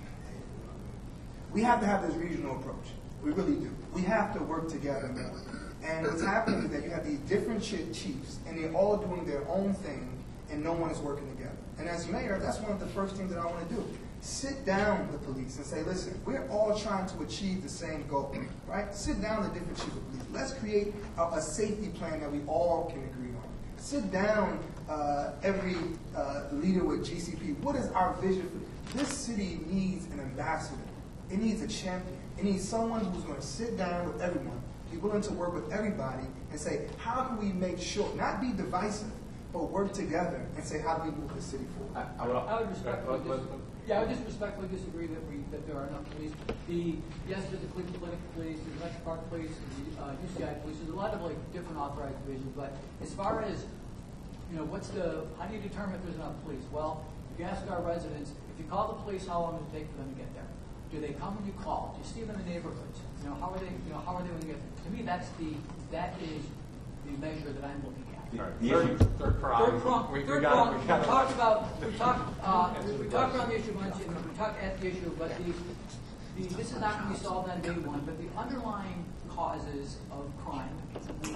we have to have this regional approach. We really do. We have to work together more. And what's happening is that you have these different chiefs, and they're all doing their own thing, and no one is working together. And as mayor, that's one of the first things that I want to do. Sit down with police and say, listen, we're all trying to achieve the same goal, right? Sit down with different chiefs of police. Let's create a, a safety plan that we all can agree on. Sit down, uh, every uh, leader with G C P. What is our vision for this? This city needs an ambassador. It needs a champion. It needs someone who's going to sit down with everyone, be willing to work with everybody, and say, how can we make sure, not be divisive, but work together and say, how do we move the city forward? I, I would, I would respectfully disagree. Yeah, I would just respectfully disagree that we that there are enough police. The yes, there's the Cleveland Clinic Police, there's the Metro Park Police, there's the uh, U C I Police. There's a lot of like different authorized divisions. But as far as you know, what's the how do you determine if there's enough police? Well, if you ask our residents, if you call the police, how long does it take for them to get there? Do they come when you call? Do you see them in the neighborhoods? You know, how are they? You know, how are they when you get there? To me, that's the that is the measure that I'm looking at. All right. Third, third prong. Third prong. We, we Third got, prong. we We got talked about. We talked. Uh, we talked about the issue once, and we talked at the issue. But the, the this is not going to be solved on day one. But the underlying causes of crime, we,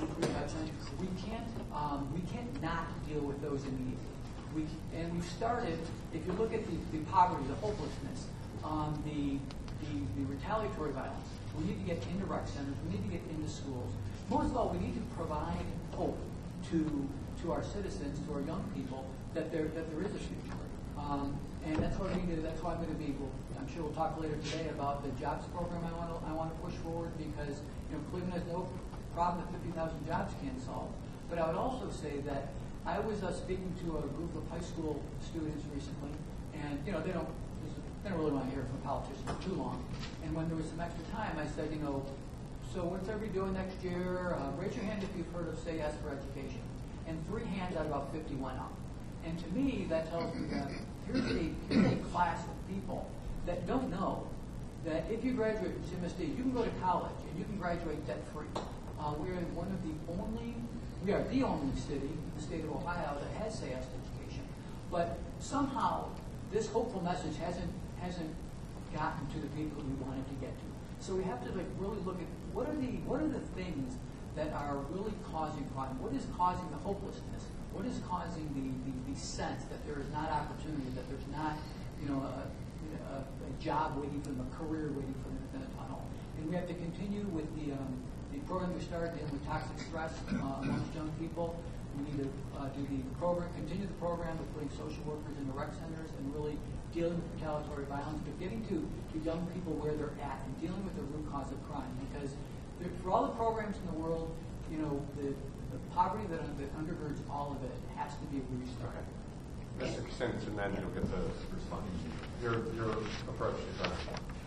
we can't. Um, we can't not deal with those immediately. We and we've started. If you look at the, the poverty, the hopelessness, um, the, the the retaliatory violence, we need to get into rec centers. We need to get into schools. Most of all, we need to provide hope to to our citizens, to our young people, that there that there is a future. Um, and that's what we do. That's why I'm going to be. We'll, I'm sure we'll talk later today about the jobs program. I want to I want to push forward because you know Cleveland has no problem that fifty thousand jobs can't solve. But I would also say that I was uh, speaking to a group of high school students recently, and you know they don't they don't really want to hear from politicians for too long. And when there was some extra time, I said, you know. So what's everybody doing next year? Uh, raise your hand if you've heard of Say Yes for Education. And three hands out of about fifty went up. And to me, that tells me that here's a, here's a class of people that don't know that if you graduate from C M S D, you can go to college and you can graduate debt-free. Uh, we're one of the only, we are the only city in the state of Ohio that has Say Yes to Education. But somehow, this hopeful message hasn't hasn't gotten to the people we wanted to get to. So we have to like really look at what are the what are the things that are really causing crime? What is causing the hopelessness? What is causing the, the, the sense that there is not opportunity, that there's not you know a, a, a job waiting for them, a career waiting for them within a tunnel? And we have to continue with the um, the program we started dealing with toxic stress uh, amongst young people. We need to uh, do the program, continue the program with putting social workers in the rec centers and really dealing with retaliatory violence, but getting to, to young people where they're at and dealing with the root cause of crime. Because there, for all the programs in the world, you know, the, the poverty that, that undergirds all of it has to be restart. Okay. Mister Kucinich, and then you'll get to respond. Your, your approach is on.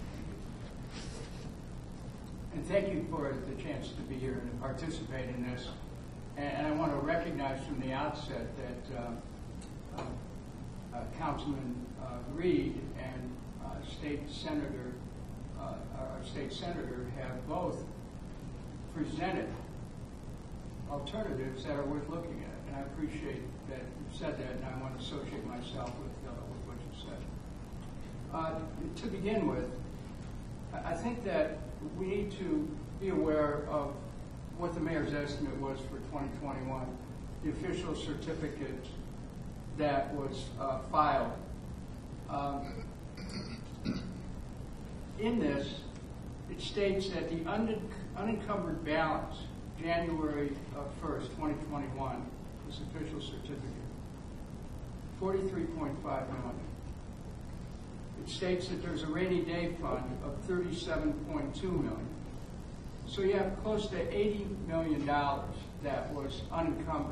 And thank you for the chance to be here and to participate in this. And, and I want to recognize from the outset that uh, uh, uh, Councilman uh, Reed and uh, State Senator, uh, our State Senator, have both presented alternatives that are worth looking at. And I appreciate that you said that, and I want to associate myself with, uh, with what you said. Uh, to begin with, I think that we need to be aware of what the mayor's estimate was for twenty twenty-one, the official certificate that was uh, filed. Um, in this, it states that the un unencumbered balance, January first, twenty twenty-one, this official certificate, forty-three point five million dollars. It states that there's a rainy day fund of thirty-seven point two million dollars. So you have close to eighty million dollars that was unencumbered.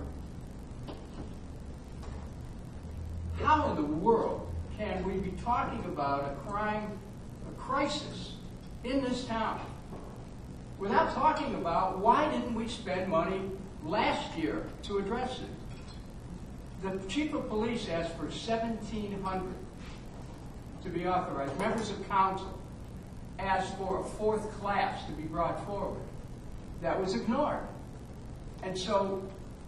How in the world can we be talking about a crime, a crisis in this town without talking about why didn't we spend money last year to address it? The chief of police asked for seventeen hundred to be authorized, members of council. asked for a fourth class to be brought forward. That was ignored. And so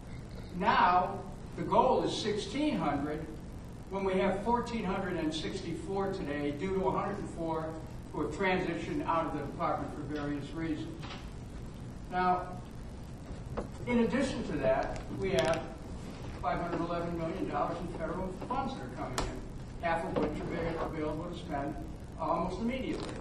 now the goal is sixteen hundred when we have one thousand four hundred sixty-four today due to one hundred four who have transitioned out of the department for various reasons. Now, in addition to that, we have five hundred eleven million dollars in federal funds that are coming in, half of which are available to spend almost immediately.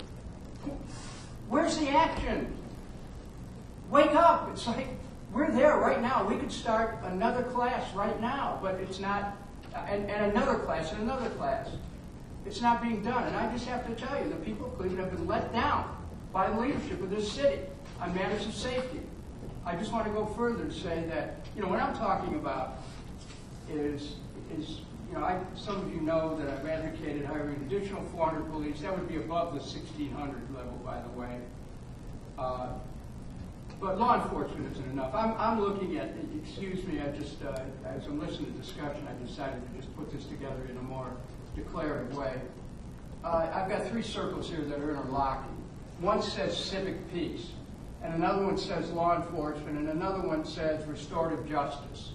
Where's the action? Wake up. It's like, we're there right now. We could start another class right now, but it's not, and, and another class and another class. It's not being done. And I just have to tell you, the people of Cleveland have been let down by the leadership of this city on matters of safety. I just want to go further and say that, you know, what I'm talking about is, is you know, I, some of you know that I've advocated hiring an additional four hundred police. That would be above the sixteen hundred level, by the way. Uh, but law enforcement isn't enough. I'm, I'm looking at, excuse me, I just, uh, as I'm listening to discussion, I decided to just put this together in a more declarative way. Uh, I've got three circles here that are interlocking. One says civic peace, and another one says law enforcement, and another one says restorative justice.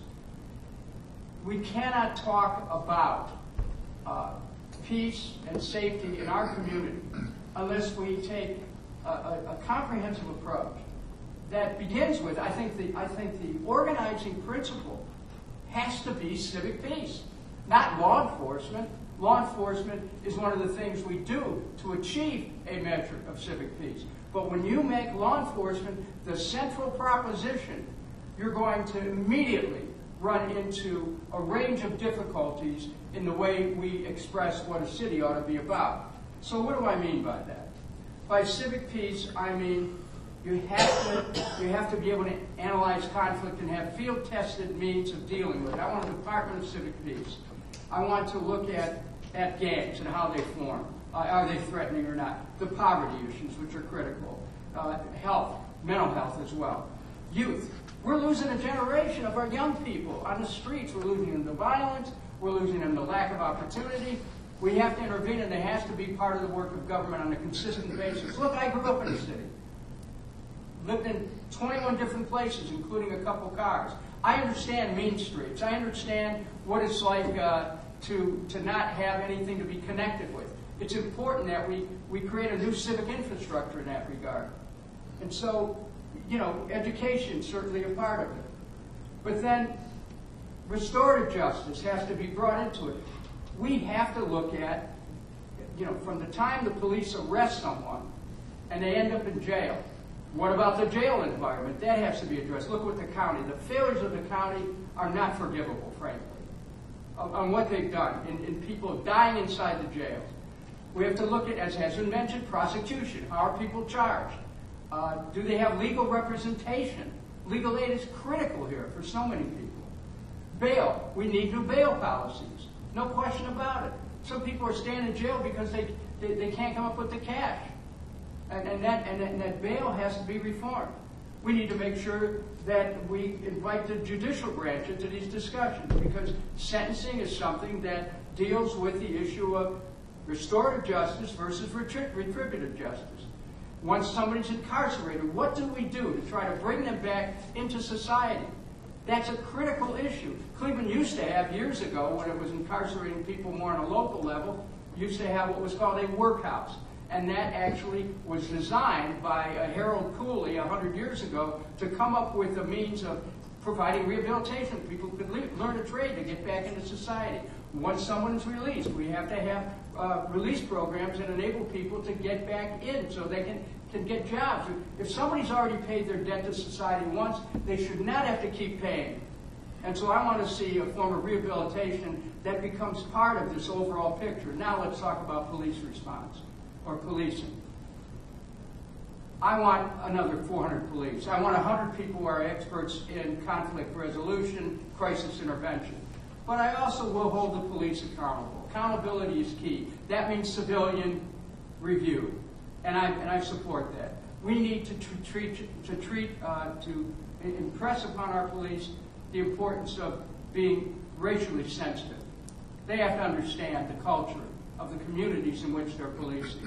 We cannot talk about uh, peace and safety in our community unless we take a, a, a comprehensive approach that begins with, I think, the, I think the organizing principle has to be civic peace, not law enforcement. Law enforcement is one of the things we do to achieve a measure of civic peace. But when you make law enforcement the central proposition, you're going to immediately run into a range of difficulties in the way we express what a city ought to be about. So what do I mean by that? By civic peace, I mean you have to, you have to be able to analyze conflict and have field-tested means of dealing with it. I want a Department of Civic Peace. I want to look at, at gangs and how they form. Uh, are they threatening or not? The poverty issues, which are critical. Uh, health, mental health as well. Youth. We're losing a generation of our young people on the streets. We're losing them to violence. We're losing them to lack of opportunity. We have to intervene, and it has to be part of the work of government on a consistent basis. Look, I grew up in the city. Lived in twenty-one different places, including a couple cars. I understand mean streets. I understand what it's like uh, to, to not have anything to be connected with. It's important that we, we create a new civic infrastructure in that regard. And so, you know, education is certainly a part of it. But then restorative justice has to be brought into it. We have to look at, you know, from the time the police arrest someone and they end up in jail, what about the jail environment? That has to be addressed. Look what the county, the failures of the county are not forgivable, frankly, on, on what they've done, in, in people dying inside the jails. We have to look at, as has been mentioned, prosecution. How are people charged? Uh, do they have legal representation? Legal aid is critical here for so many people. Bail. We need new bail policies. No question about it. Some people are staying in jail because they, they, they can't come up with the cash. And, and, that, and, that, and that bail has to be reformed. We need to make sure that we invite the judicial branch into these discussions, because sentencing is something that deals with the issue of restorative justice versus retributive justice. Once somebody's incarcerated, what do we do to try to bring them back into society? That's a critical issue. Cleveland used to have, years ago, when it was incarcerating people more on a local level, used to have what was called a workhouse. And that actually was designed by uh, Harold Cooley a hundred years ago to come up with a means of providing rehabilitation. People could leave, learn a trade to get back into society. Once someone is released, we have to have uh, release programs that enable people to get back in so they can, can get jobs. If somebody's already paid their debt to society once, they should not have to keep paying. And so I want to see a form of rehabilitation that becomes part of this overall picture. Now let's talk about police response or policing. I want another four hundred police. I want one hundred people who are experts in conflict resolution, crisis intervention. But I also will hold the police accountable. Accountability is key. That means civilian review, and I and I support that. We need to tr treat to treat uh, to impress upon our police the importance of being racially sensitive. They have to understand the culture of the communities in which they're policing.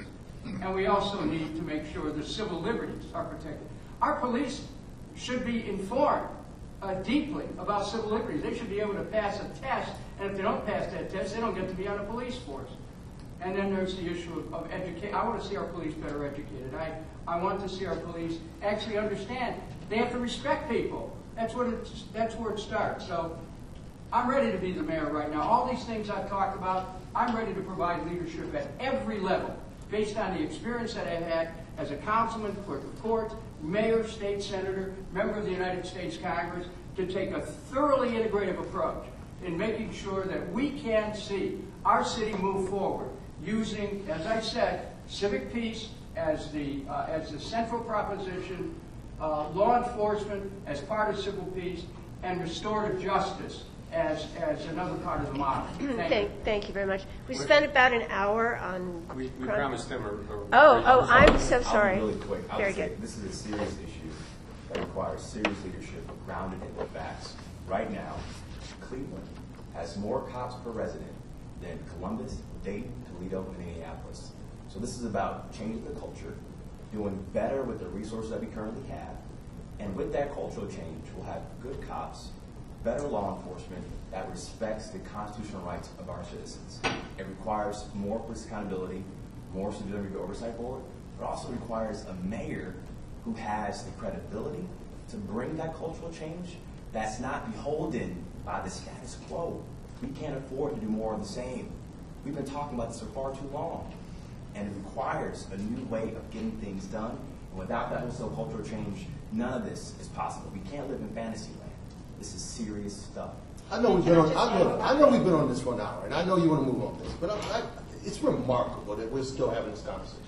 And we also need to make sure the civil liberties are protected. Our police should be informed uh, deeply about civil liberties. They should be able to pass a test, and if they don't pass that test, they don't get to be on a police force. And then there's the issue of, of education. I want to see our police better educated. I, I want to see our police actually understand they have to respect people. That's what it's, that's where it starts. So I'm ready to be the mayor right now. All these things I've talked about, I'm ready to provide leadership at every level based on the experience that I've had as a councilman, clerk of court, mayor, state senator, member of the United States Congress, to take a thoroughly integrative approach in making sure that we can see our city move forward using, as I said, civic peace as the, uh, as the central proposition, uh, law enforcement as part of civil peace, and restorative justice as, as another part of the model. Thank, Thank, you. thank you very much. We spent about an hour on. We, we crime. promised them a. a Oh, oh, I'm so I'll be sorry. really quick. I would Very say good. This is a serious issue that requires serious leadership grounded in the facts. Right now, Cleveland has more cops per resident than Columbus, Dayton, Toledo, and Minneapolis. So this is about changing the culture, doing better with the resources that we currently have, and with that cultural change, we'll have good cops, better law enforcement that respects the constitutional rights of our citizens. It requires more police accountability, more civilian review oversight board, but also requires a mayor who has the credibility to bring that cultural change that's not beholden by the status quo. We can't afford to do more of the same. We've been talking about this for far too long. And it requires a new way of getting things done. And without that wholesale cultural change, none of this is possible. We can't live in fantasy land. This is serious stuff. I know we've been on. I know, I know we've been on this for an hour, and I know you want to move on this, but I, I, it's remarkable that we're still having this conversation.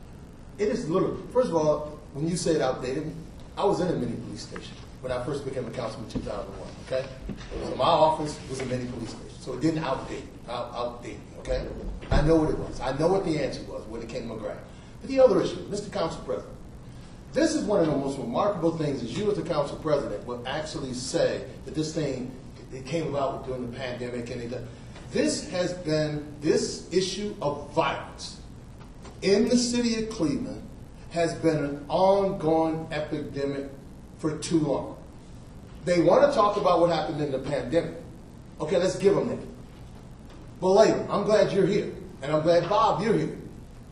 It is literally. First of all, when you say it outdated, I was in a mini police station when I first became a councilman in two thousand one. Okay, so my office was a mini police station, so it didn't outdate. Out, outdate. Okay, I know what it was. I know what the answer was when it came to McGrath. But the other issue, Mister Council President. This is one of the most remarkable things is you as the council president will actually say that this thing, it came about during the pandemic and it, this has been, this issue of violence in the city of Cleveland has been an ongoing epidemic for too long. They want to talk about what happened in the pandemic. Okay, let's give them that. But later, I'm glad you're here. And I'm glad, Bob, you're here.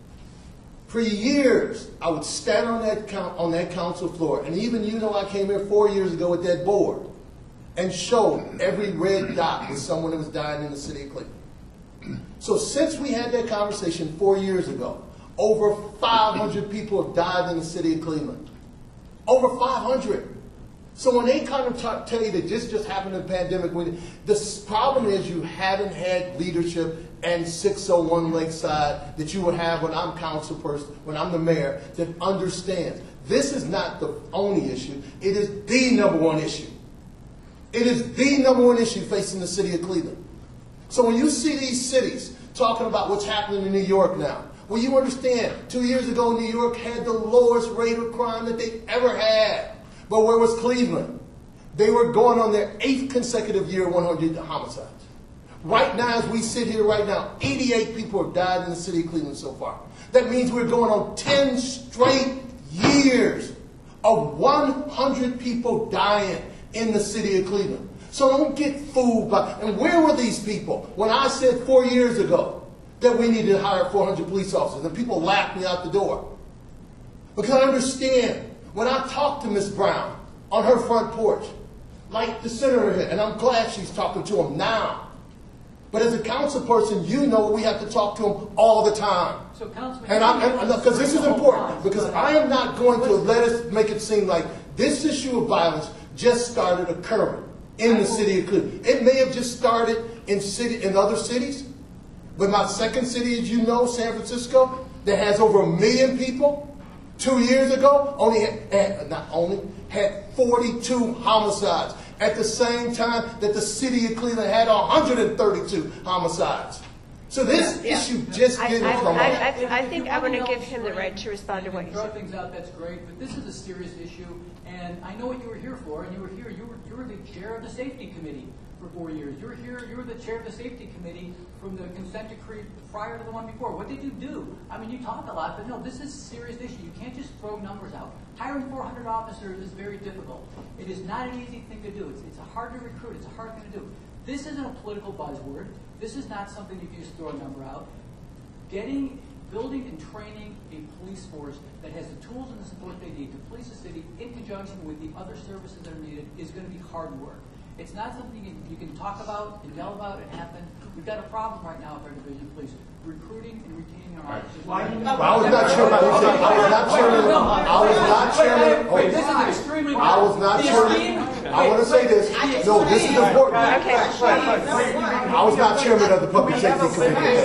For years, I would stand on that count, on that council floor, and even you know I came here four years ago with that board and showed every red dot was someone that was dying in the city of Cleveland. So since we had that conversation four years ago, over five hundred people have died in the city of Cleveland. Over five hundred. So when they kind of t- tell you that this just happened in the pandemic, the problem is you haven't had leadership and six oh one Lakeside that you would have when I'm council person, when I'm the mayor, that understands. This is not the only issue. It is the number one issue. It is the number one issue facing the city of Cleveland. So when you see these cities talking about what's happening in New York now, well, you understand, two years ago, New York had the lowest rate of crime that they ever had. But where was Cleveland? They were going on their eighth consecutive year of one hundred homicides. Right now, as we sit here right now, eighty-eight people have died in the city of Cleveland so far. That means we're going on ten straight years of one hundred people dying in the city of Cleveland. So don't get fooled by, and where were these people when I said four years ago that we needed to hire four hundred police officers and people laughed me out the door? Because I understand. When I talked to Miz Brown on her front porch, like the senator here, and I'm glad she's talking to him now. But as a council person, you know we have to talk to him all the time. So, Councilman, and I'm because this is important because I am not going to let us make it seem like this issue of violence just started occurring in the city of Cleveland. It may have just started in city in other cities, but my second city, as you know, San Francisco, that has over a million people. Two years ago, only had, not only had forty-two homicides at the same time that the city of Cleveland had one hundred thirty-two homicides. So this yeah, issue yeah. just didn't I, come I, up. I, I, I think I want to give him the right to respond to what you throw said. things out, that's great, but this is a serious issue, and I know what you were here for, and you were here, you were, you were the chair of the safety committee. for four years. You're here, you were the chair of the safety committee from the consent decree prior to the one before. What did you do? I mean, you talk a lot, but no, this is a serious issue. You can't just throw numbers out. Hiring four hundred officers is very difficult. It is not an easy thing to do. It's, it's hard to recruit. It's a hard thing to do. This isn't a political buzzword. This is not something you can just throw a number out. Getting, building and training a police force that has the tools and the support they need to police the city in conjunction with the other services that are needed is going to be hard work. It's not something you can, you can talk about and yell about and happen. We've got a problem right now with our division of police, recruiting and retaining our officers. Why do you well, I was not sure about this. I was not chairman. I was not chairman. Wait, this is extremely I was not chairman. I want to say this. No, this is important. Okay. I was not chairman of the Public Safety Committee.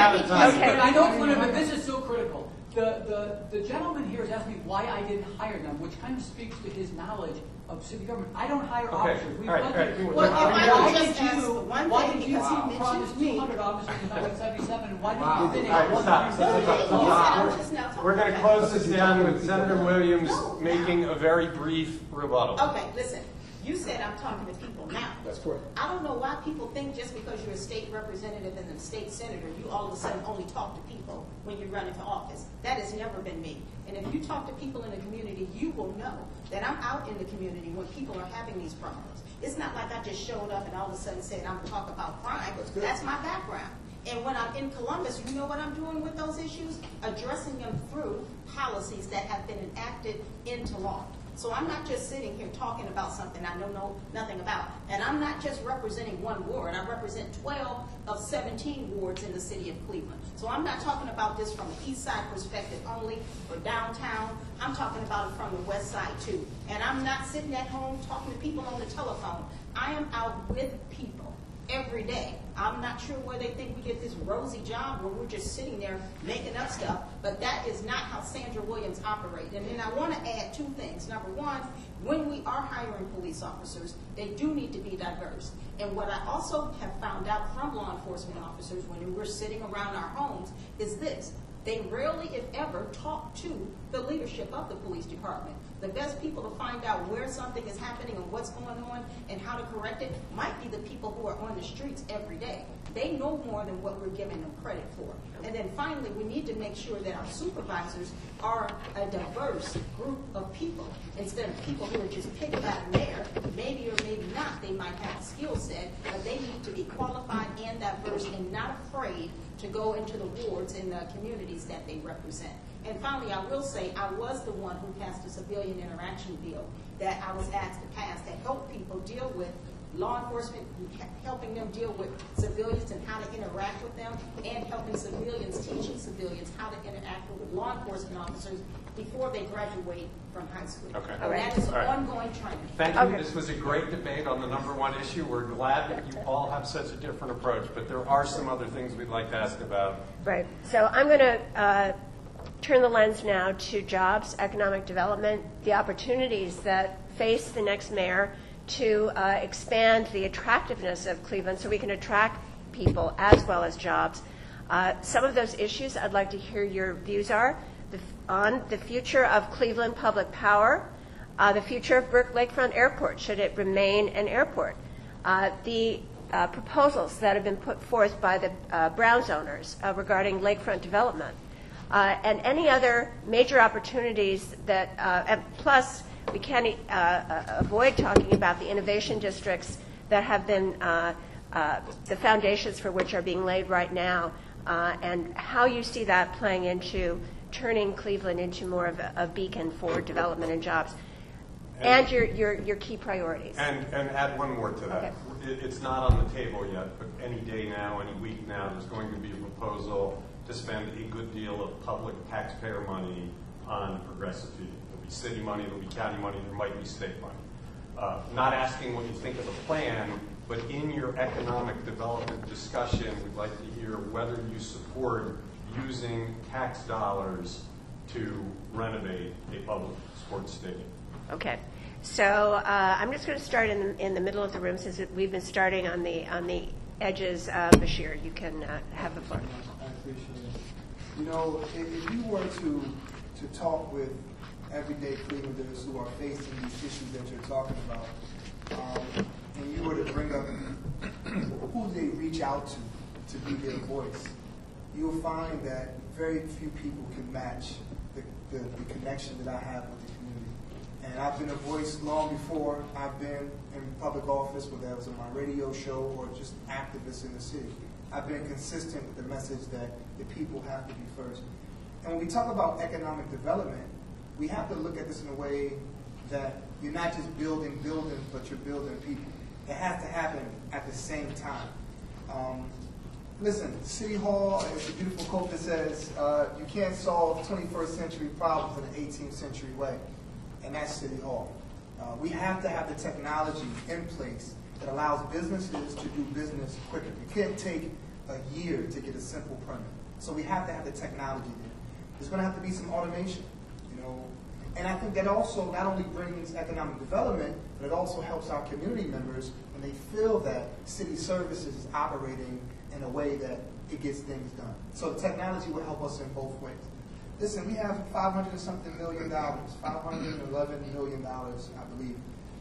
Okay. I know it's limited, but this is so critical. The, the, the gentleman here has asked me why I didn't hire them, which kind of speaks to his knowledge of city government. I don't hire Okay. officers. We've All right, budgeted. all right. Well, if I Why could did just ask you, one why thing, did you because he promise mentioned me. two hundred officers in nineteen seventy-seven, and why did Wow. you finish All right, one stop. hundred? Stop, stop, You said I'm stop. just now talking. We're going to close this down with Senator Williams making a very brief rebuttal. Okay, listen. You said I'm talking to people now. That's correct. I don't know why people think just because you're a state representative and a state senator, you all of a sudden only talk to people when you run into office. That has never been me. And if you talk to people in the community, you will know that I'm out in the community when people are having these problems. It's not like I just showed up and all of a sudden said I'm going to talk about crime. That's good. That's my background. And when I'm in Columbus, you know what I'm doing with those issues? Addressing them through policies that have been enacted into law. So I'm not just sitting here talking about something I know no, nothing about. And I'm not just representing one ward. I represent twelve of seventeen wards in the city of Cleveland. So I'm not talking about this from the east side perspective only or downtown. I'm talking about it from the west side too. And I'm not sitting at home talking to people on the telephone. I am out with people every day. I'm not sure where they think we get this rosy job where we're just sitting there making up stuff, but that is not how Sandra Williams operates. And then I want to add two things. Number one, when we are hiring police officers, they do need to be diverse. And what I also have found out from law enforcement officers when we're sitting around our homes is this. They rarely, if ever, talk to the leadership of the police department. The best people to find out where something is happening and what's going on and how to correct it might be the people who are on the streets every day. They know more than what we're giving them credit for. And then finally, we need to make sure that our supervisors are a diverse group of people instead of people who are just picked by the mayor. Maybe or maybe not, they might have a skill set, but they need to be qualified and diverse and not afraid to go into the wards and the communities that they represent. And finally, I will say I was the one who passed a civilian interaction bill that I was asked to pass to help people deal with law enforcement, helping them deal with civilians and how to interact with them, and helping civilians, teaching civilians how to interact with law enforcement officers before they graduate from high school. Okay. And that is All right. ongoing training. Thank you. Okay. This was a great debate on the number one issue. We're glad that you all have such a different approach, but there are some other things we'd like to ask about. Right. So I'm going to uh, turn the lens now to jobs, economic development, the opportunities that face the next mayor to uh, expand the attractiveness of Cleveland so we can attract people as well as jobs. Uh, some of those issues I'd like to hear your views are the, on the future of Cleveland public power, uh, the future of Burke Lakefront Airport, should it remain an airport, uh, the uh, proposals that have been put forth by the uh, Browns owners uh, regarding lakefront development, uh, and any other major opportunities that, uh, and plus we can't uh, uh, avoid talking about the innovation districts that have been, uh, uh, the foundations for which are being laid right now, uh, and how you see that playing into turning Cleveland into more of a, a beacon for development and jobs, and, and your, your, your key priorities. And, and add one more to that. Okay. It, it's not on the table yet, but any day now, any week now, there's going to be a proposal to spend a good deal of public taxpayer money on progressive feeding. There'll be city money, there'll be county money, there might be state money. Uh, not asking what you think of the plan, but in your economic development discussion, we'd like to hear whether you support using tax dollars to renovate a public sports stadium. Okay. So uh, I'm just going to start in the, in the middle of the room since we've been starting on the on the edges. Uh, Bashir, you can uh, have the floor. I appreciate it. You know, if, if you were to to talk with everyday Clevelanders who are facing these issues that you're talking about, um, and you were to bring up who they reach out to to be their voice, you'll find that very few people can match the, the, the connection that I have with the community. And I've been a voice long before I've been in public office, whether that was on my radio show or just activists in the city. I've been consistent with the message that the people have to be first. And when we talk about economic development, we have to look at this in a way that you're not just building buildings, but you're building people. It has to happen at the same time. Um, listen, City Hall is a beautiful quote that says, uh, you can't solve twenty-first century problems in an eighteenth century way, and that's City Hall. Uh, we have to have the technology in place that allows businesses to do business quicker. You can't take a year to get a simple permit. So we have to have the technology there. There's going to have to be some automation, you know. And I think that also not only brings economic development, but it also helps our community members when they feel that city services is operating in a way that it gets things done. So the technology will help us in both ways. Listen, we have five hundred and something million dollars, five hundred eleven million dollars, I believe.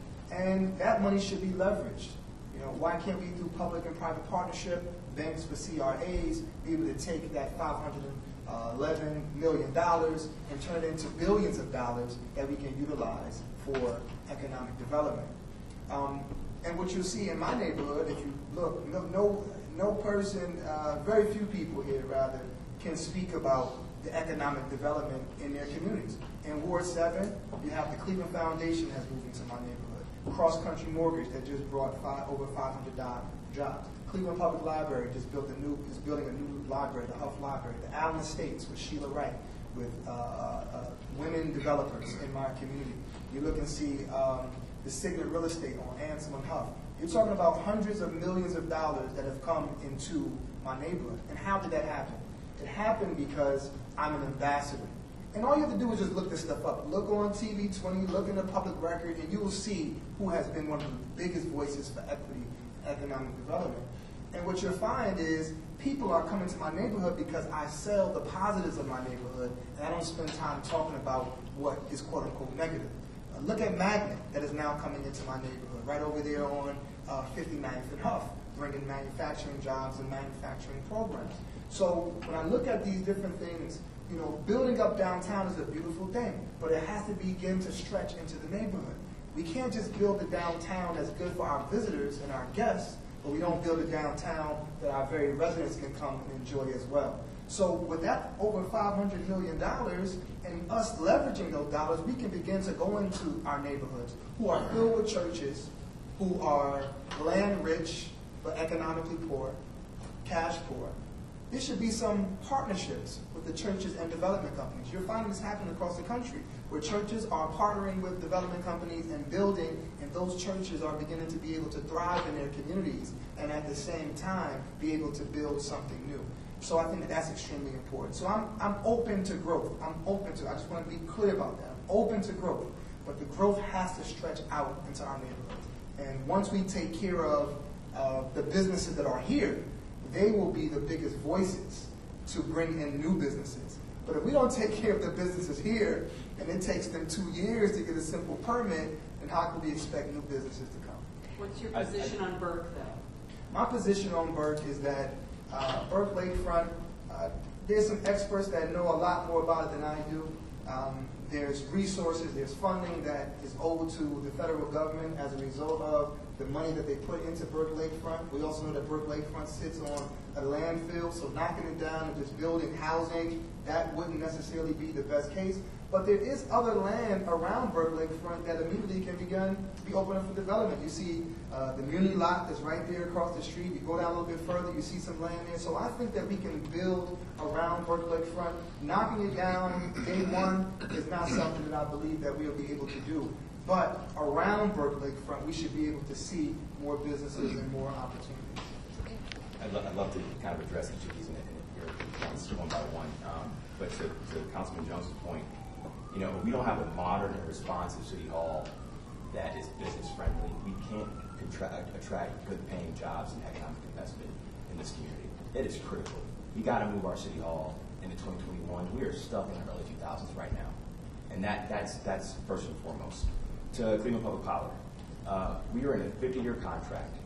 And that money should be leveraged. You know, why can't we, through public and private partnership, banks with C R As, be able to take that five hundred eleven million dollars and turn it into billions of dollars that we can utilize for economic development? Um, and what you'll see in my neighborhood, if you look, no, no, no person, uh, very few people here, rather, can speak about the economic development in their communities. In Ward seven, you have the Cleveland Foundation has moved into my neighborhood. Cross Country Mortgage that just brought five, over five hundred jobs. Cleveland Public Library just built a new, is building a new library, the Huff Library. The Allen Estates with Sheila Wright, with uh, uh, women developers in my community. You look and see um, the Signet Real Estate on Ansel and Huff. You're talking about hundreds of millions of dollars that have come into my neighborhood. And how did that happen? It happened because I'm an ambassador. And all you have to do is just look this stuff up. Look on T V twenty, look in the public record, and you will see who has been one of the biggest voices for equity and economic development. And what you'll find is people are coming to my neighborhood because I sell the positives of my neighborhood, and I don't spend time talking about what is quote-unquote negative. Uh, look at Magnet that is now coming into my neighborhood, right over there on uh, fifty-ninth and Huff, bringing manufacturing jobs and manufacturing programs. So when I look at these different things, you know, building up downtown is a beautiful thing, but it has to begin to stretch into the neighborhood. We can't just build a downtown that's good for our visitors and our guests, but we don't build a downtown that our very residents can come and enjoy as well. So with that over five hundred million dollars and us leveraging those dollars, we can begin to go into our neighborhoods who are filled with churches, who are land rich but economically poor, cash poor. There should be some partnerships with the churches and development companies. You're finding this happening across the country, where churches are partnering with development companies and building, and those churches are beginning to be able to thrive in their communities and at the same time be able to build something new. So I think that that's extremely important. So I'm, I'm open to growth. I'm open to, I just want to be clear about that. I'm open to growth, but the growth has to stretch out into our neighborhoods. And once we take care of uh, the businesses that are here, they will be the biggest voices to bring in new businesses. But if we don't take care of the businesses here, and it takes them two years to get a simple permit, then how can we expect new businesses to come? What's your position on Burke, though? My position on Burke is that uh, Burke Lakefront, uh, there's some experts that know a lot more about it than I do. Um, there's resources, there's funding that is owed to the federal government as a result of the money that they put into Burke Lakefront. We also know that Burke Lakefront sits on a landfill, so knocking it down and just building housing, that wouldn't necessarily be the best case. But there is other land around Burke Lakefront that immediately can begin to be opened up for development. You see uh, the Muni lot that's right there across the street. You go down a little bit further, you see some land there. So I think that we can build around Burke Lakefront. Knocking it down day one is not something that I believe that we'll be able to do. But around Burke Lakefront, we should be able to see more businesses and more opportunities. I'd, lo I'd love to kind of address each of these in, in your points one by one. Um, but to, to Councilman Jones' point, you know, we don't have a modern and responsive city hall that is business friendly. We can't attract, attract good paying jobs and economic investment in this community. It is critical. We got to move our city hall into twenty twenty-one. We are stuck in the early two thousands right now. And that, that's, that's first and foremost. To Cleveland Public Power, uh, we are in a fifty year contract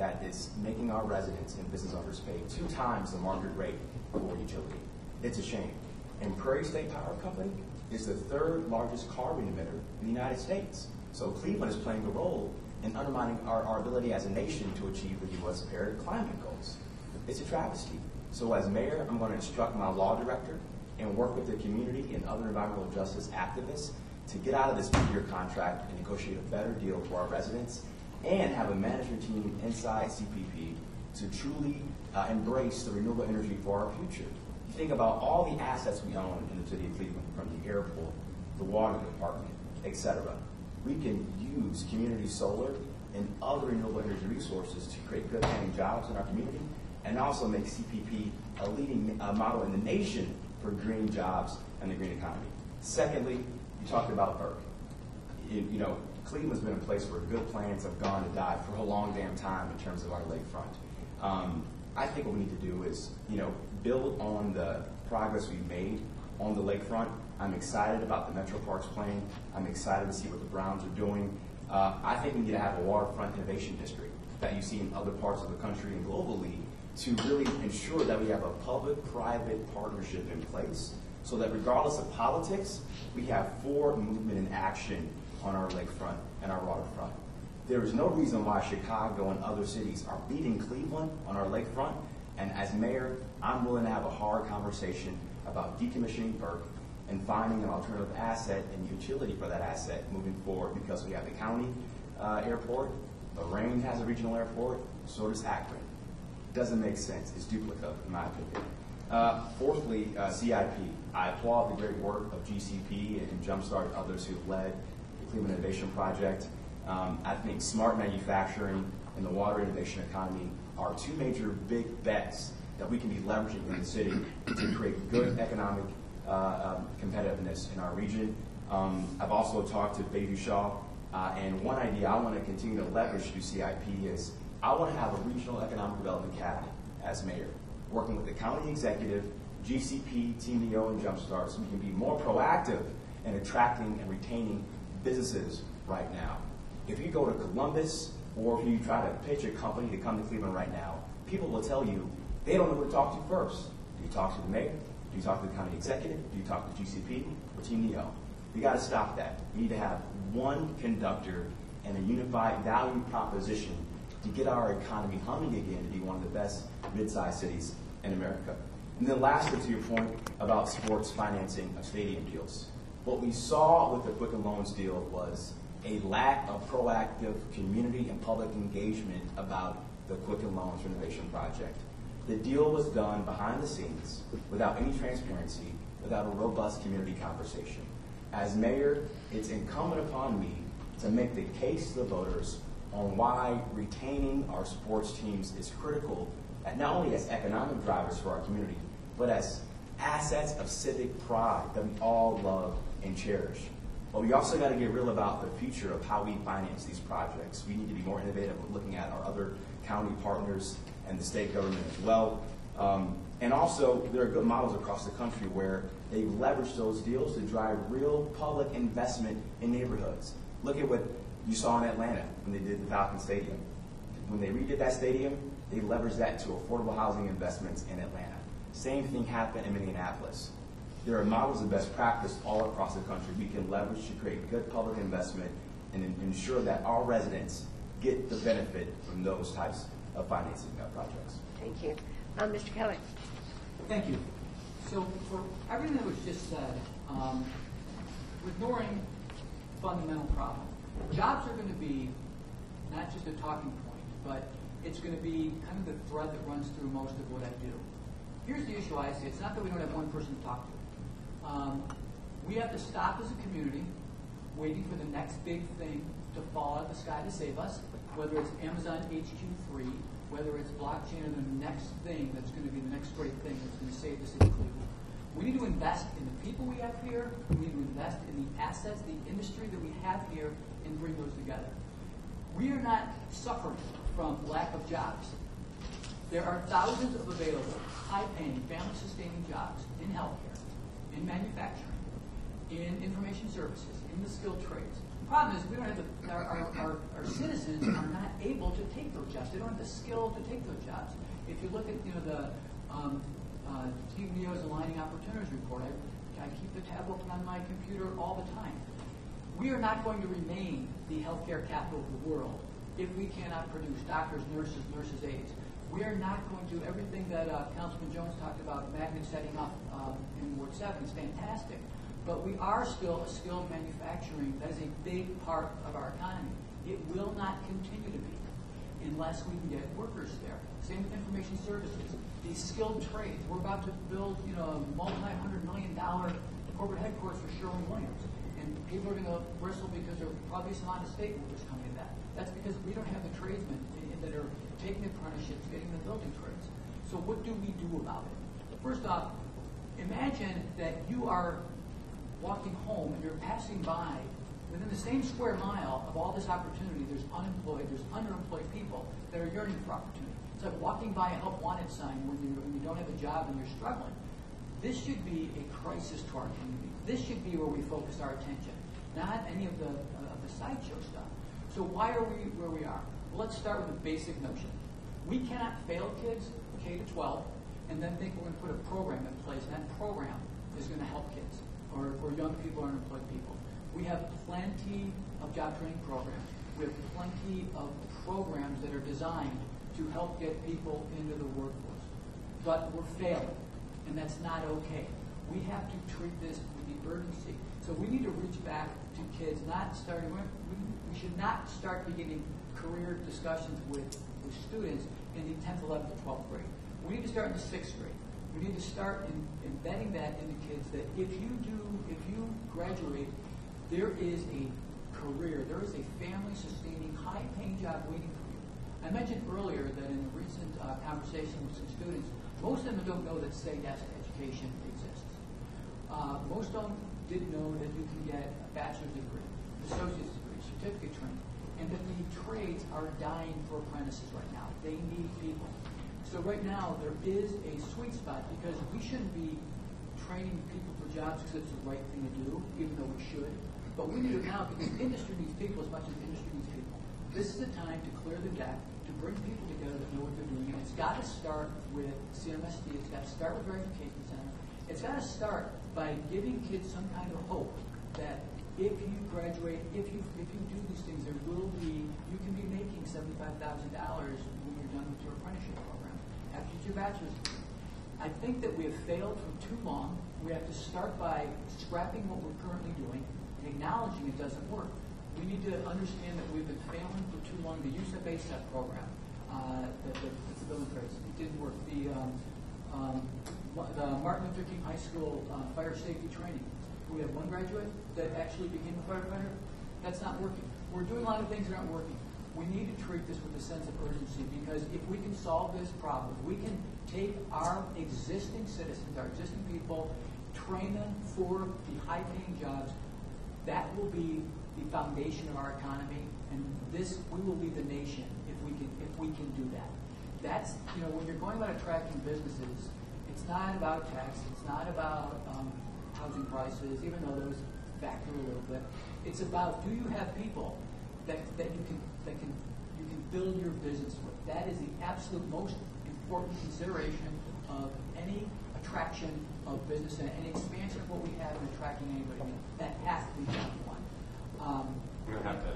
that is making our residents and business owners pay two times the market rate for utility. It's a shame. And Prairie State Power Company is the third largest carbon emitter in the United States. So Cleveland is playing a role in undermining our, our ability as a nation to achieve the U S Paris climate goals. It's a travesty. So as mayor, I'm going to instruct my law director and work with the community and other environmental justice activists to get out of this two-year contract and negotiate a better deal for our residents and have a management team inside C P P to truly uh, embrace the renewable energy for our future. You think about all the assets we own in the city of Cleveland, from the airport, the water department, et cetera. We can use community solar and other renewable energy resources to create good paying jobs in our community and also make C P P a leading uh, model in the nation for green jobs and the green economy. Secondly, you talked about Burke. You, you know, Cleveland's been a place where good plans have gone to die for a long damn time in terms of our lakefront. Um, I think what we need to do is, you know, build on the progress we've made on the lakefront. I'm excited about the Metro Parks plan. I'm excited to see what the Browns are doing. Uh, I think we need to have a waterfront innovation district that you see in other parts of the country and globally to really ensure that we have a public-private partnership in place so that regardless of politics, we have forward movement and action on our lakefront and our waterfront. There is no reason why Chicago and other cities are beating Cleveland on our lakefront, and as mayor, I'm willing to have a hard conversation about decommissioning Burke and finding an alternative asset and utility for that asset moving forward, because we have the county uh, airport, Lorraine has a regional airport, so does Akron. Doesn't make sense. It's duplicative, in my opinion. Uh, fourthly, uh, C I P. I applaud the great work of G C P and Jumpstart and others who have led the Cleveland Innovation Project. Um, I think smart manufacturing and the water innovation economy are two major big bets that we can be leveraging in the city to create good economic uh, um, competitiveness in our region. Um, I've also talked to Bayview Shaw, uh, and one idea I want to continue to leverage through C I P is I want to have a regional economic development cabinet as mayor, working with the county executive, G C P, T M E O, and Jumpstart, so we can be more proactive in attracting and retaining businesses right now. If you go to Columbus, or if you try to pitch a company to come to Cleveland right now, people will tell you they don't know who to talk to first. Do you talk to the mayor? Do you talk to the county executive? Do you talk to G C P or T M E O? We got to stop that. We need to have one conductor and a unified value proposition to get our economy humming again, to be one of the best mid-sized cities in America. And then lastly, to your point about sports financing of stadium deals, what we saw with the Quicken Loans deal was a lack of proactive community and public engagement about the Quicken Loans renovation project. The deal was done behind the scenes without any transparency, without a robust community conversation. As mayor, it's incumbent upon me to make the case to the voters on why retaining our sports teams is critical, not only as economic drivers for our community, but as assets of civic pride that we all love and cherish. But we also got to get real about the future of how we finance these projects. We need to be more innovative with looking at our other county partners and the state government as well. Um, and also, there are good models across the country where they've leveraged those deals to drive real public investment in neighborhoods. Look at what you saw in Atlanta when they did the Falcon Stadium. When they redid that stadium, they leveraged that to affordable housing investments in Atlanta. Same thing happened in Minneapolis. There are models of best practice all across the country we can leverage to create good public investment and ensure that our residents get the benefit from those types of financing uh, projects. Thank you. Um, Mister Kelly. Thank you. So for everything that was just said, um, ignoring fundamental problem, jobs are going to be not just a talking point, but it's going to be kind of the thread that runs through most of what I do. Here's the issue I see. It's not that we don't have one person to talk to. Um, we have to stop as a community waiting for the next big thing to fall out of the sky to save us, whether it's Amazon H Q three, whether it's blockchain or the next thing that's going to be the next great thing that's going to save the city of Cleveland. We need to invest in the people we have here. We need to invest in the assets, the industry that we have here, and bring those together. We are not suffering from lack of jobs. There are thousands of available, high-paying, family-sustaining jobs in healthcare, in manufacturing, in information services, in the skilled trades. The problem is we don't have the, our, our, our, our citizens are not able to take those jobs. They don't have the skill to take those jobs. If you look at you know the um, uh, T V O's Aligning Opportunities Report, I, I keep the tab open on my computer all the time. We are not going to remain the healthcare capital of the world if we cannot produce doctors, nurses, nurses' aides. We are not going to, everything that uh, Councilman Jones talked about, Magnet setting up um, in Ward seven is fantastic. But we are still a skilled manufacturing, that is a big part of our economy. It will not continue to be unless we can get workers there. Same with information services. These skilled trades. We're about to build, you know, a multi-hundred million dollar corporate headquarters for Sherwin-Williams. And people are going to bristle because there will probably some out-of-state workers coming to that. That's because we don't have the tradesmen that are taking apprenticeships, getting the building trades. So what do we do about it? First off, imagine that you are walking home and you're passing by within the same square mile of all this opportunity. There's unemployed, there's underemployed people that are yearning for opportunity. It's like walking by a help wanted sign when you, when you don't have a job and you're struggling. This should be a crisis to our community. This should be where we focus our attention, not any of the, uh, of the sideshow stuff. So why are we where we are? Well, let's start with a basic notion. We cannot fail kids K to twelve and then think we're going to put a program in place, and that program is going to help kids or, or young people or unemployed people. We have plenty of job training programs. We have plenty of programs that are designed to help get people into the workforce. But we're failing, and that's not okay. We have to treat this with the urgency. So we need to reach back to kids, not starting, we, we should not start beginning career discussions with, with students in the tenth, eleventh, and twelfth grade. We need to start in the sixth grade. We need to start in, embedding that into kids that if you do, if you graduate, there is a career, there is a family-sustaining, high-paying job waiting for you. I mentioned earlier that in a recent uh, conversation with some students, most of them don't know that Say Yes to Education exists. Uh, most of them didn't know that you can get a bachelor's degree, associate's degree, certificate training, and that the trades are dying for apprentices right now. They need people. So right now there is a sweet spot because we shouldn't be training people for jobs because it's the right thing to do, even though we should. But we need it now because industry needs people as much as industry needs people. This is the time to clear the deck, to bring people together that know what they're doing. And it's got to start with C M S D. It's got to start with Verification Center. It's got to start by giving kids some kind of hope that if you graduate, if you if you do these things, there will be, you can be making seventy-five thousand dollars when you're done with your apprenticeship program after your bachelor's degree. I think that we have failed for too long. We have to start by scrapping what we're currently doing and acknowledging it doesn't work. We need to understand that we've been failing for too long. The use of A S A P program, uh, the, the, the building trades, it didn't work. The, um, um, the Martin Luther King High School uh, fire safety training. We have one graduate that actually became a firefighter. That's not working. We're doing a lot of things that aren't working. We need to treat this with a sense of urgency because if we can solve this problem, if we can take our existing citizens, our existing people, train them for the high-paying jobs, that will be the foundation of our economy, and this we will be the nation if we can if we can do that. That's you know when you're going about attracting businesses, it's not about tax, it's not about um, housing prices, even though those factor a little bit. It's about do you have people that that you can that can you can build your business with. That is the absolute most important consideration of any attraction of business and any expansion of what we have in attracting anybody. That has to be number one. Um, We're going to have to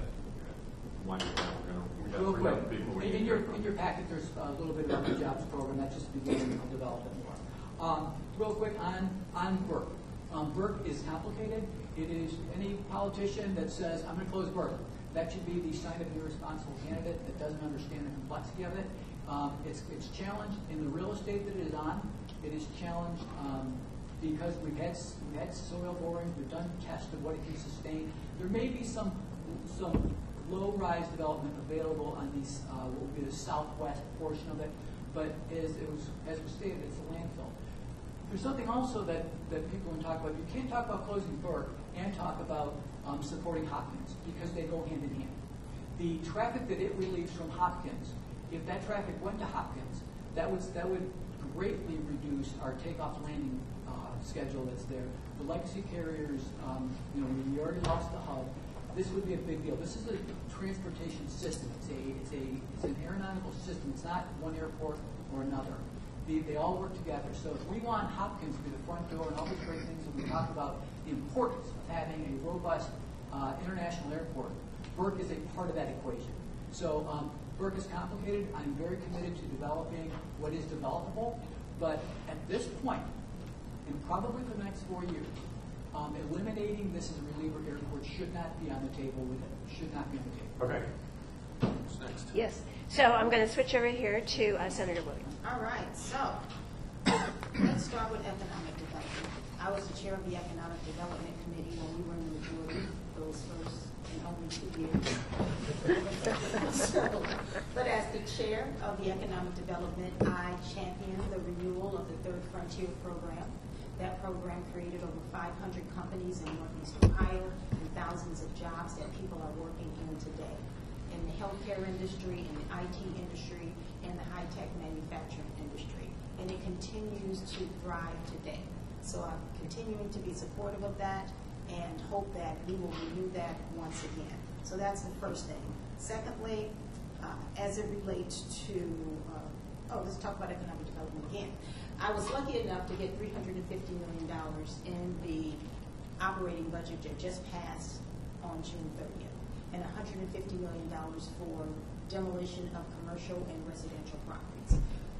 wind it down. We're gonna, we got real three quick, other people. We in, need in your to- in your packet, there's a little bit about the jobs program. That's just beginning to develop it more. Um, real quick on on Burke. Um, Burke is complicated. It is any politician that says I'm going to close Burke. That should be the sign of an irresponsible candidate that doesn't understand the complexity of it. Um, it's it's challenged in the real estate that it is on. It is challenged um, because we've had we've had soil borings. We've done tests of what it can sustain. There may be some some low-rise development available on these uh, what would be the southwest portion of it, but as it was as was stated, it's a landfill. There's something also that, that people can talk about. You can't talk about closing Burke and talk about um, supporting Hopkins because they go hand in hand. The traffic that it relieves from Hopkins, if that traffic went to Hopkins, that would, that would greatly reduce our takeoff landing uh, schedule that's there. The legacy carriers, um, you know, we already lost the hub. This would be a big deal. This is a transportation system. It's a, it's a, it's an aeronautical system. It's not one airport or another. They, they all work together. So if we want Hopkins to be the front door and all these great things that we talk about, the importance of having a robust uh, international airport, Burke is a part of that equation. So um, Burke is complicated. I'm very committed to developing what is developable. But at this point, and probably for the next four years, um, eliminating this as a reliever airport should not be on the table with it. Should not be on the table. Okay. What's next? Yes. So I'm going to switch over here to uh, Senator Williams. All right, so let's start with economic development. I was the chair of the Economic Development Committee when we were in the majority those first and only two years. so, but as the chair of the Economic Development, I championed the renewal of the Third Frontier program. That program created over five hundred companies in Northeast Ohio and thousands of jobs that people are working in today. In the healthcare industry, in the I T industry, and the high-tech manufacturing industry. And it continues to thrive today. So I'm continuing to be supportive of that and hope that we will renew that once again. So that's the first thing. Secondly, uh, as it relates to, uh, oh, let's talk about economic development again. I was lucky enough to get three hundred fifty million dollars in the operating budget that just passed on June thirtieth. And one hundred fifty million dollars for demolition of commercial and residential properties.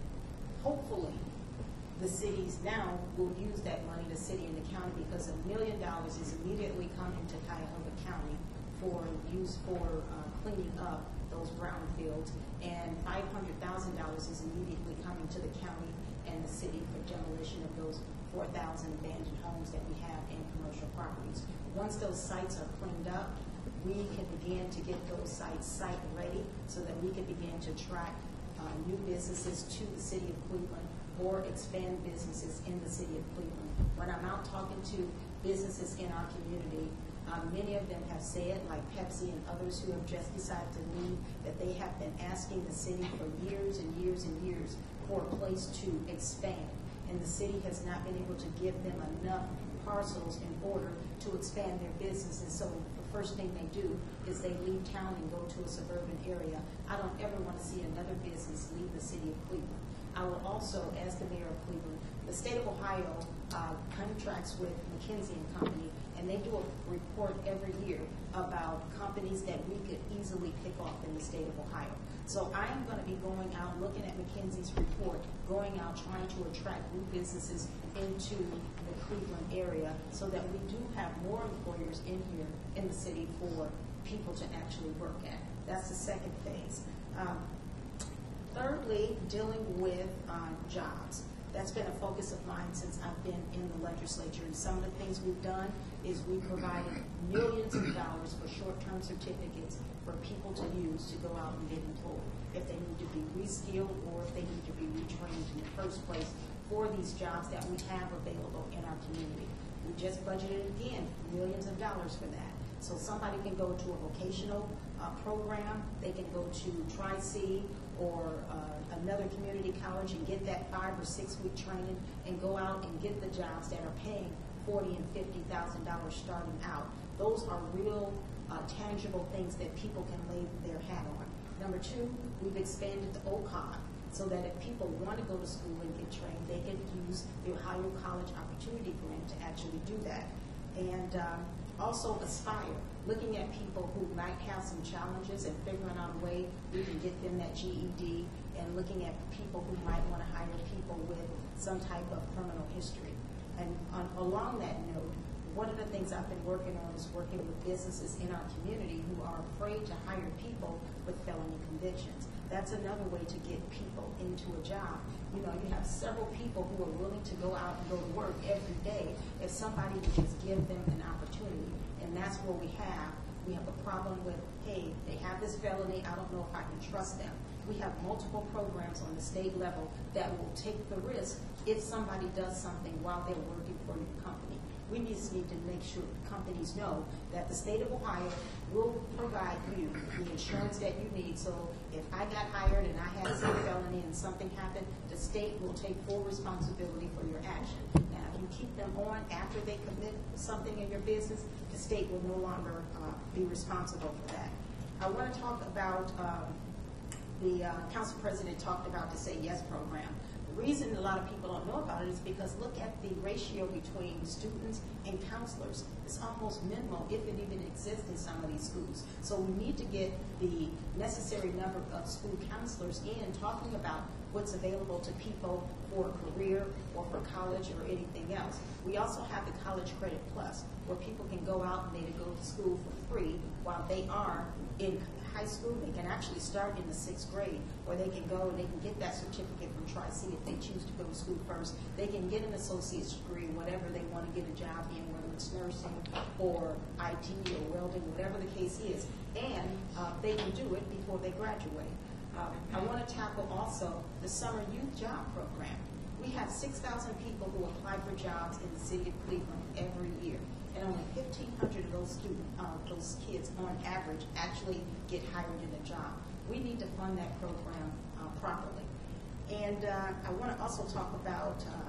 Hopefully, the cities now will use that money, the city and the county, because a million dollars is immediately coming to Cuyahoga County for use for uh, cleaning up those brownfields, and five hundred thousand dollars is immediately coming to the county and the city for demolition of those four thousand abandoned homes that we have in commercial properties. Once those sites are cleaned up, we can begin to get those sites site ready so that we can begin to attract uh, new businesses to the city of Cleveland or expand businesses in the city of Cleveland. When I'm out talking to businesses in our community, um, many of them have said, like Pepsi and others who have just decided to leave, that they have been asking the city for years and years and years for a place to expand. And the city has not been able to give them enough parcels in order to expand their businesses. So the first thing they do is they leave town and go to a suburban area. I don't ever want to see another business leave the city of Cleveland. I will also, as the mayor of Cleveland, the state of Ohio uh, contracts with McKinsey and Company, and they do a report every year about companies that we could easily pick off in the state of Ohio. So I am going to be going out, looking at McKinsey's report, going out trying to attract new businesses into the Cleveland area so that we do have more employers in here in the city for people to actually work at. That's the second phase. Um, thirdly, dealing with uh, jobs. That's been a focus of mine since I've been in the legislature. And some of the things we've done is we provided millions of dollars for short-term certificates for people to use to go out and get employed if they need to be reskilled or if they need to be retrained in the first place for these jobs that we have available in our community. We just budgeted again millions of dollars for that. So somebody can go to a vocational uh, program, they can go to Tri-C or uh, another community college and get that five or six week training and go out and get the jobs that are paying forty and fifty thousand dollars starting out. Those are real uh, tangible things that people can lay their hat on. Number two, we've expanded the O C O G so that if people want to go to school and get trained, they can use the Ohio College Opportunity Grant to actually do that. And um, also Aspire, looking at people who might have some challenges and figuring out a way we can get them that G E D, and looking at people who might want to hire people with some type of criminal history. And on, along that note, one of the things I've been working on is working with businesses in our community who are afraid to hire people with felony convictions. That's another way to get people into a job. You know, you have several people who are willing to go out and go to work every day if somebody would just give them an opportunity. And that's what we have. We have a problem with, hey, they have this felony, I don't know if I can trust them. We have multiple programs on the state level that will take the risk if somebody does something while they're working for your company. We just need to make sure companies know that the state of Ohio will provide you the insurance that you need. So if I got hired and I had a felony and something happened, the state will take full responsibility for your action. Now, if you keep them on after they commit something in your business, the state will no longer uh, be responsible for that. I want to talk about, um, the uh, council president talked about the Say Yes program. The reason a lot of people don't know about it is because look at the ratio between students and counselors. It's almost minimal, if it even exists in some of these schools. So we need to get the necessary number of school counselors in talking about what's available to people for a career or for college or anything else. We also have the College Credit Plus, where people can go out and they can go to school for free while they are in high school. They can actually start in the sixth grade, where they can go and they can get that certificate from Tri-C if they choose to go to school first. They can get an associate's degree, whatever they want to get a job in, whether it's nursing or I T or welding, whatever the case is. And uh, they can do it before they graduate. Uh, I want to tackle also the Summer Youth Job Program. We have six thousand people who apply for jobs in the city of Cleveland every year, and only fifteen hundred of those student, uh, those kids on average actually get hired in a job. We need to fund that program uh, properly. And uh, I want to also talk about uh,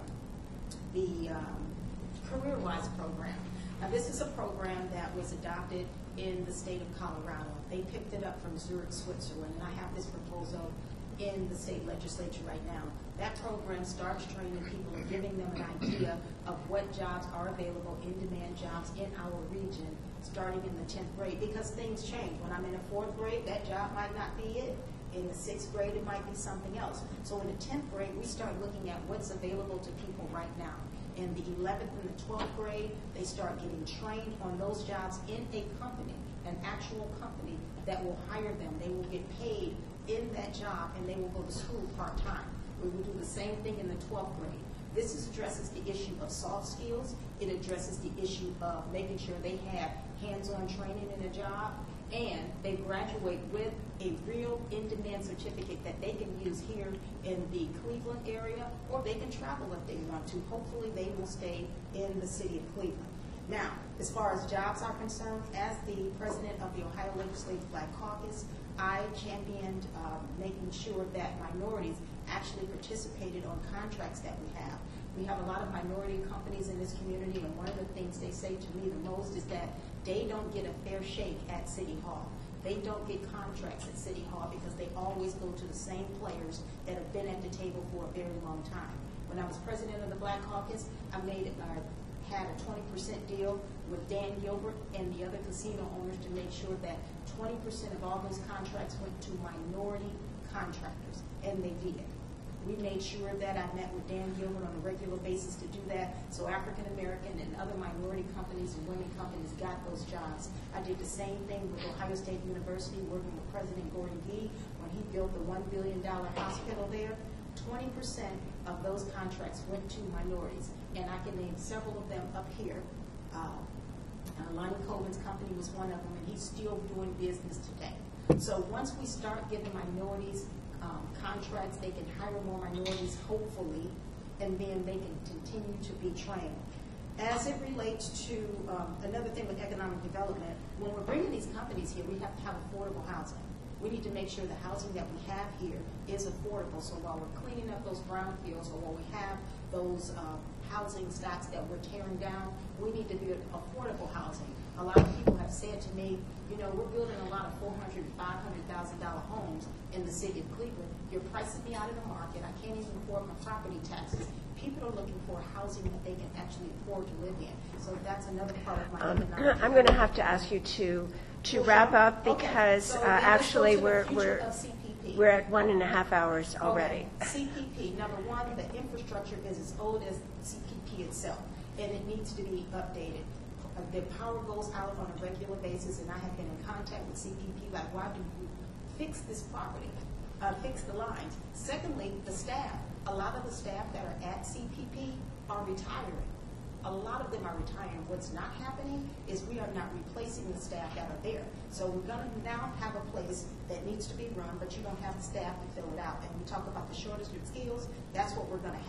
the um, CareerWise program. Now, this is a program that was adopted in the state of Colorado. They picked it up from Zurich, Switzerland, and I have this proposal in the state legislature right now. That program starts training people and giving them an idea of what jobs are available, in-demand jobs in our region, starting in the tenth grade, because things change. When I'm in the fourth grade, that job might not be it. In the sixth grade, it might be something else. So in the tenth grade, we start looking at what's available to people right now. In the eleventh and the twelfth grade, they start getting trained on those jobs in a company, an actual company that will hire them. They will get paid in that job, and they will go to school part-time. We will do the same thing in the twelfth grade. This is, addresses the issue of soft skills. It addresses the issue of making sure they have hands-on training in a job, and they graduate with a real in-demand certificate that they can use here in the Cleveland area, or they can travel if they want to. Hopefully they will stay in the city of Cleveland. Now, as far as jobs are concerned, as the president of the Ohio Legislative Black Caucus, I championed uh, making sure that minorities actually participated on contracts that we have. We have a lot of minority companies in this community, and one of the things they say to me the most is that they don't get a fair shake at City Hall. They don't get contracts at City Hall because they always go to the same players that have been at the table for a very long time. When I was president of the Black Caucus, I made uh, had a twenty percent deal with Dan Gilbert and the other casino owners to make sure that twenty percent of all those contracts went to minority contractors, and they did. We made sure that I met with Dan Gilbert on a regular basis to do that, so African American and other minority companies and women companies got those jobs. I did the same thing with Ohio State University, working with President Gordon Gee when he built the one billion dollar hospital there. twenty percent of those contracts went to minorities, and I can name several of them up here. Uh, uh, Lonnie Coleman's company was one of them, and he's still doing business today. So once we start giving minorities um, contracts, they can hire more minorities, hopefully, and then they can continue to be trained. As it relates to um, another thing with economic development, when we're bringing these companies here, we have to have affordable housing. We need to make sure the housing that we have here is affordable. So while we're cleaning up those brownfields, or while we have those uh, housing stocks that we're tearing down, we need to build affordable housing. A lot of people have said to me, you know, we're building a lot of four hundred thousand dollars, five hundred thousand dollar homes in the city of Cleveland. You're pricing me out of the market. I can't even afford my property taxes. People are looking for housing that they can actually afford to live in. So that's another part of my Um, economic I'm going to have to ask you to to wrap up because Okay, so uh, then let's go actually to the we're future we're of C P P. we're at one and a half hours already. Okay. C P P, number one, the infrastructure is as old as C P P itself, and it needs to be updated. Uh, The power goes out on a regular basis, and I have been in contact with C P P, like, why do you fix this property, uh, fix the lines? Secondly, the staff. A lot of the staff that are at C P P are retiring. A lot of them are retiring. What's not happening is we are not replacing the staff that are there. So we're going to now have a place that needs to be run, but you don't have the staff to fill it out. And we talk about the shortage of skills, that's what we're going to have.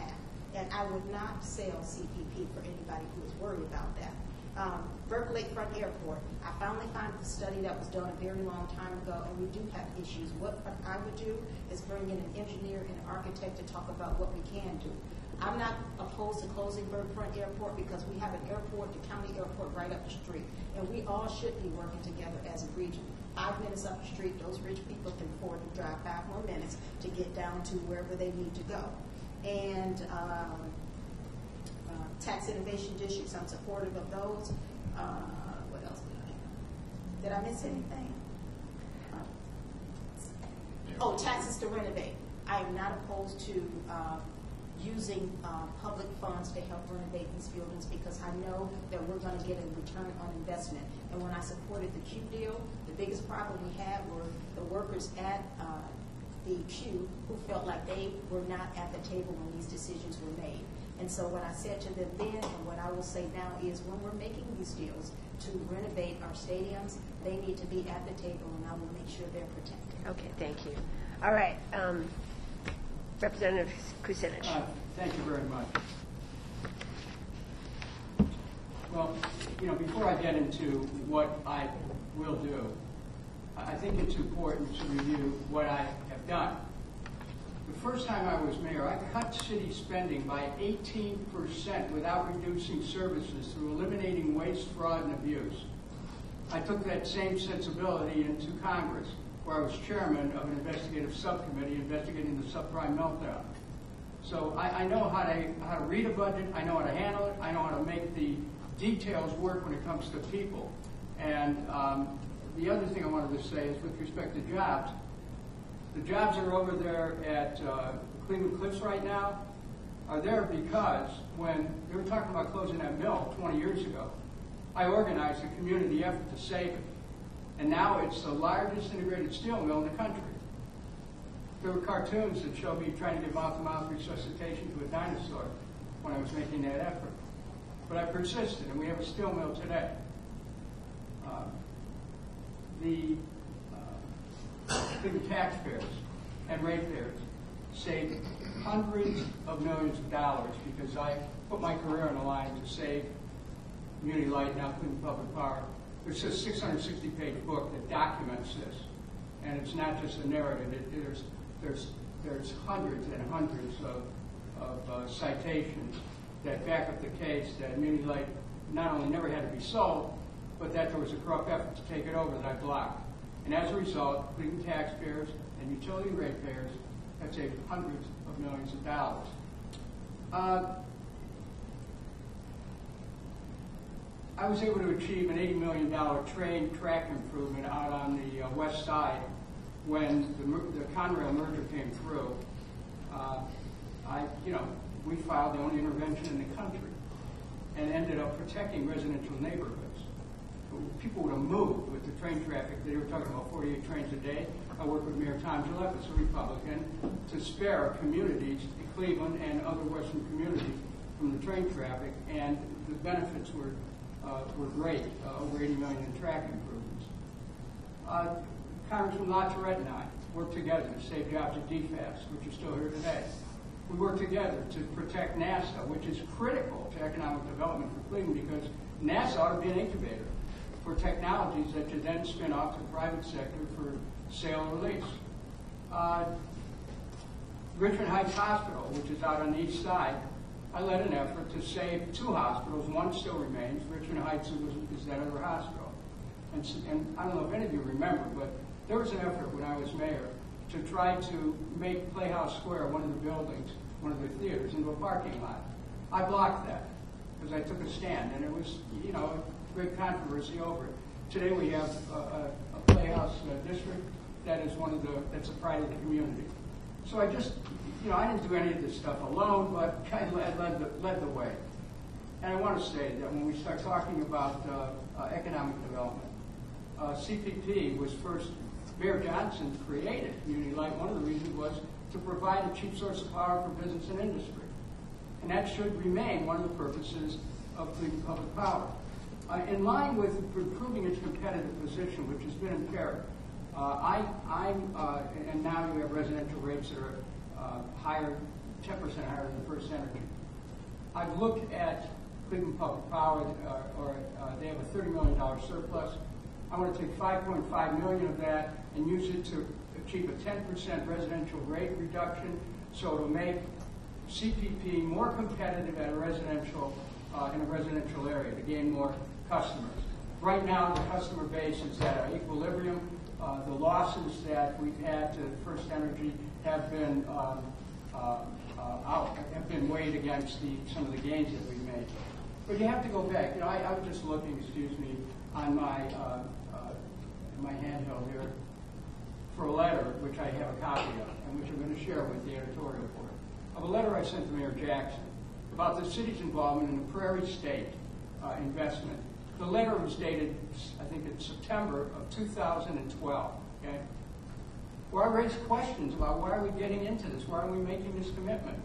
And I would not sell C P P for anybody who is worried about that. Um, Burke Lakefront Airport, I finally found the study that was done a very long time ago, and we do have issues. What I would do is bring in an engineer and an architect to talk about what we can do. I'm not opposed to closing Burkefront Airport because we have an airport, the county airport, right up the street, and we all should be working together as a region. Five minutes up the street, those rich people can afford to drive five more minutes to get down to wherever they need to go. And um, uh, tax innovation districts, I'm supportive of those. Uh, what else did I have? Did I miss anything? Uh, oh, taxes to renovate. I am not opposed to uh, using uh, public funds to help renovate these buildings because I know that we're going to get a return on investment. And when I supported the Q deal, the biggest problem we had were the workers at uh, the Q who felt like they were not at the table when these decisions were made. And so what I said to them then and what I will say now is when we're making these deals to renovate our stadiums, they need to be at the table and I will make sure they're protected. Okay, thank you. All right. Um, Representative Kucinich. Uh, thank you very much. Well, you know, before I get into what I will do, I think it's important to review what I have done. The first time I was mayor, I cut city spending by eighteen percent without reducing services through eliminating waste, fraud, and abuse. I took that same sensibility into Congress, where I was chairman of an investigative subcommittee investigating the subprime meltdown. So I, I know how to, how to read a budget, I know how to handle it, I know how to make the details work when it comes to people. And um, the other thing I wanted to say is with respect to jobs, the jobs that are over there at uh, Cleveland Cliffs right now are there because when they were talking about closing that mill twenty years ago, I organized a community effort to save it. And now it's the largest integrated steel mill in the country. There were cartoons that showed me trying to give mouth-to-mouth resuscitation to a dinosaur when I was making that effort. But I persisted, and we have a steel mill today. Uh, the uh, Cleveland taxpayers and ratepayers saved hundreds of millions of dollars because I put my career on the line to save Community Light, now Cleveland Public Power. There's a six hundred sixty page book that documents this, and it's not just a narrative. It, there's, there's, there's hundreds and hundreds of, of uh, citations that back up the case that Community Light not only never had to be sold, but that there was a corrupt effort to take it over that I blocked. And as a result, Cleveland taxpayers and utility ratepayers have saved hundreds of millions of dollars. Uh, I was able to achieve an eighty million dollar train track improvement out on the uh, west side when the, the Conrail merger came through. Uh, I, you know, we filed the only intervention in the country and ended up protecting residential neighborhoods. People would have moved with the train traffic. They were talking about forty-eight trains a day. I worked with Mayor Tom Gillette, a Republican, to spare communities in Cleveland and other western communities from the train traffic, and the benefits were Uh, were great, uh, over eighty million in track improvements. Uh, Congressman LaTourette and I worked together to save jobs at D FAS, which are still here today. We worked together to protect NASA, which is critical to economic development for Cleveland because NASA ought to be an incubator for technologies that you then spin off to the private sector for sale or lease. Uh, Richmond Heights Hospital, which is out on the east side, I led an effort to save two hospitals. One still remains. Richmond Heights is, is that other hospital. And, and I don't know if any of you remember, but there was an effort when I was mayor to try to make Playhouse Square, one of the buildings, one of the theaters, into a parking lot. I blocked that because I took a stand, and it was, you know, great controversy over it. Today we have a, a, a Playhouse uh, district that is one of the, that's a pride of the community. So I just, you know, I didn't do any of this stuff alone, but I led, led, the, led the way. And I want to say that when we start talking about uh, uh, economic development, uh, C P P was first, Mayor Johnson created Community Light. One of the reasons was to provide a cheap source of power for business and industry. And that should remain one of the purposes of Cleveland Public Power. Uh, in line with improving its competitive position, which has been impaired, uh, I, I'm, uh, and now you have residential rates that are uh, higher, ten percent higher than First Energy. I've looked at Cleveland Public Power, uh, or uh, they have a thirty million dollars surplus. I want to take five point five million dollars of that and use it to achieve a ten percent residential rate reduction, so it'll make C P P more competitive at a residential, uh, in a residential area to gain more customers. Right now, the customer base is at an equilibrium. Uh, the losses that we've had to First Energy have been um, uh, uh, out, have been weighed against the, some of the gains that we've made. But you have to go back. You know, I, I was just looking, excuse me, on my uh, uh, my handheld here for a letter, which I have a copy of, and which I'm going to share with the editorial board, of a letter I sent to Mayor Jackson about the city's involvement in the Prairie State uh, investment. The letter was dated, I think, in September of two thousand twelve, okay? Where I raised questions about why are we getting into this? Why are we making this commitment?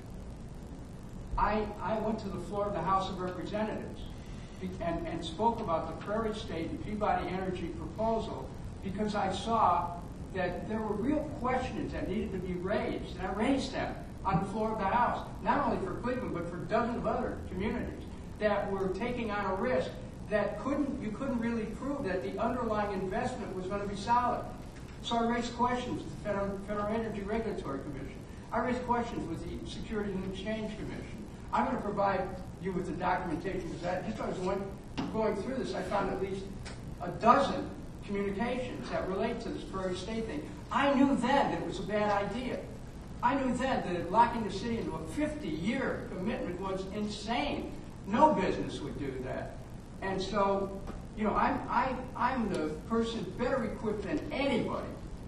I, I went to the floor of the House of Representatives and, and spoke about the Prairie State and Peabody Energy proposal because I saw that there were real questions that needed to be raised, and I raised them on the floor of the House, not only for Cleveland, but for dozens of other communities that were taking on a risk that couldn't, you couldn't really prove that the underlying investment was going to be solid. So I raised questions with the Federal, Federal Energy Regulatory Commission. I raised questions with the Securities and Exchange Commission. I'm going to provide you with the documentation because I, just as I was went, going through this, I found at least a dozen communications that relate to this Prairie State thing. I knew then that it was a bad idea. I knew then that locking the city into a fifty-year commitment was insane. No business would do that. And so, you know, I'm, I, I'm the person better equipped than anybody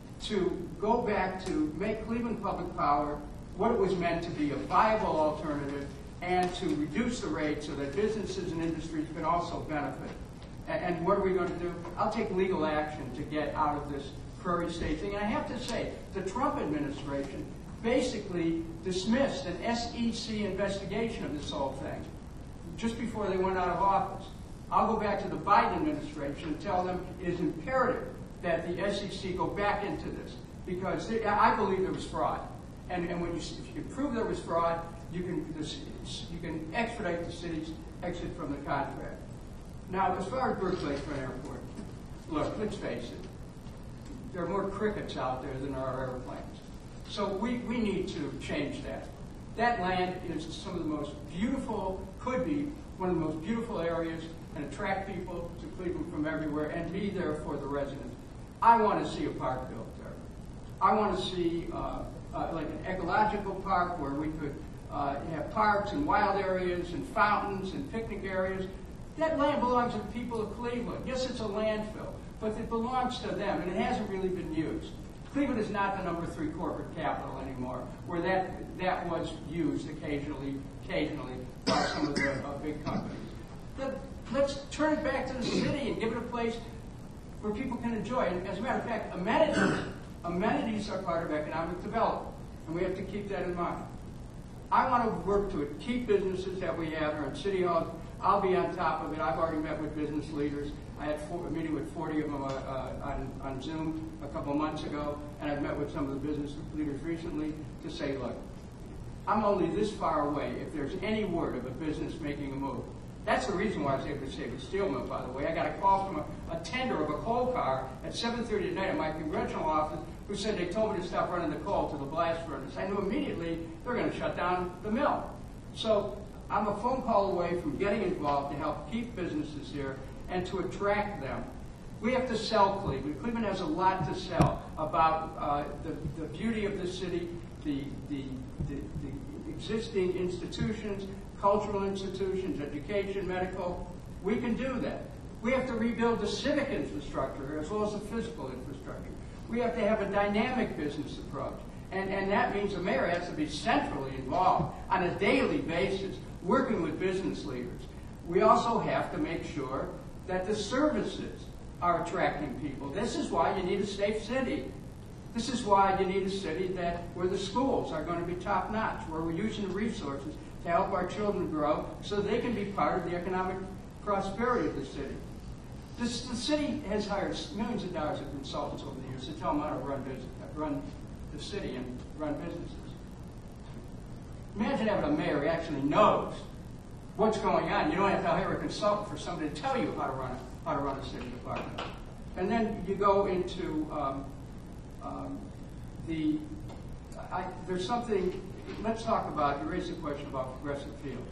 to go back to make Cleveland Public Power what it was meant to be, a viable alternative, and to reduce the rate so that businesses and industries can also benefit. And, and what are we going to do? I'll take legal action to get out of this Prairie State thing. And I have to say, the Trump administration basically dismissed an S E C investigation of this whole thing just before they went out of office. I'll go back to the Biden administration and tell them it is imperative that the S E C go back into this because they, I believe there was fraud. And, and when you, if you can prove there was fraud, you can, this, you can expedite the city's exit from the contract. Now, as far as Berks Lakefront Airport, look, let's face it, there are more crickets out there than there are airplanes. So we, we need to change that. That land is some of the most beautiful, could be one of the most beautiful areas and attract people to Cleveland from everywhere and be there for the residents. I want to see a park built there. I want to see uh, uh, like an ecological park where we could uh, have parks and wild areas and fountains and picnic areas. That land belongs to the people of Cleveland. Yes, it's a landfill, but it belongs to them, and it hasn't really been used. Cleveland is not the number three corporate capital anymore, where that that was used occasionally, occasionally by some of the uh, big companies. The, let's turn it back to the city and give it a place where people can enjoy it. And as a matter of fact, amenities, amenities are part of economic development, and we have to keep that in mind. I want to work to keep businesses that we have here in City Hall. I'll be on top of it. I've already met with business leaders. I had four, a meeting with forty of them uh, uh, on, on Zoom a couple of months ago, and I've met with some of the business leaders recently to say, look, I'm only this far away if there's any word of a business making a move. That's the reason why I was able to save a steel mill, by the way. I got a call from a, a tender of a coal car at seven thirty at night at my congressional office who said they told me to stop running the coal to the blast furnace. I knew immediately they're going to shut down the mill. So I'm a phone call away from getting involved to help keep businesses here and to attract them. We have to sell Cleveland. Cleveland has a lot to sell about uh, the, the beauty of the city, the, the, the, the existing institutions, cultural institutions, education, medical. We can do that. We have to rebuild the civic infrastructure as well as the physical infrastructure. We have to have a dynamic business approach. And, and that means the mayor has to be centrally involved on a daily basis, working with business leaders. We also have to make sure that the services are attracting people. This is why you need a safe city. This is why you need a city that where the schools are going to be top-notch, where we're using the resources to help our children grow so they can be part of the economic prosperity of the city. This, the city has hired millions of dollars of consultants over the years to tell them how to run, business, run the city and run businesses. Imagine having a mayor who actually knows what's going on. You don't have to hire a consultant for somebody to tell you how to run a, how to run a city department. And then you go into um, um, the, I, there's something, let's talk about, you raised the question about Progressive Field.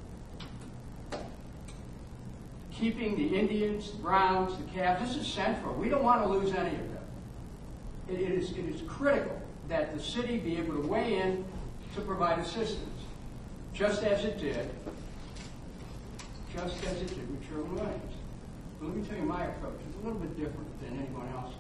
Keeping the Indians, the Browns, the Cavs, this is central. We don't want to lose any of them. It, it, is, it is critical that the city be able to weigh in to provide assistance, just as it did, just as it did with Sherwin-Williams. But let me tell you my approach. It's a little bit different than anyone else's.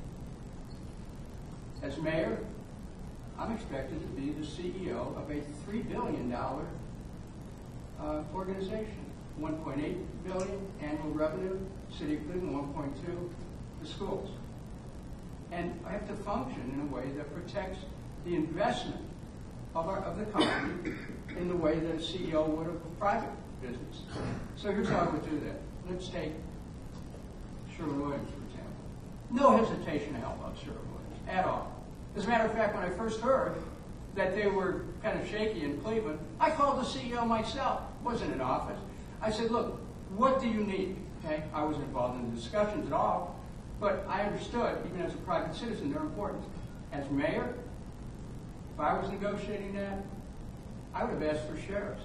As mayor, I'm expected to be the C E O of a three billion dollars uh, organization. one point eight billion dollars annual revenue, City of Cleveland, one point two, the schools. And I have to function in a way that protects the investment of, our, of the company in the way that a C E O would of a private business. So here's how I would do that. Let's take Sherwin-Williams, for example. No hesitation to help out Sherwin-Williams at all. As a matter of fact, when I first heard that they were kind of shaky in Cleveland, I called the C E O myself. Wasn't in office. I said, look, what do you need? Okay, I wasn't involved in the discussions at all, but I understood, even as a private citizen, they're important. As mayor, if I was negotiating that, I would have asked for sheriffs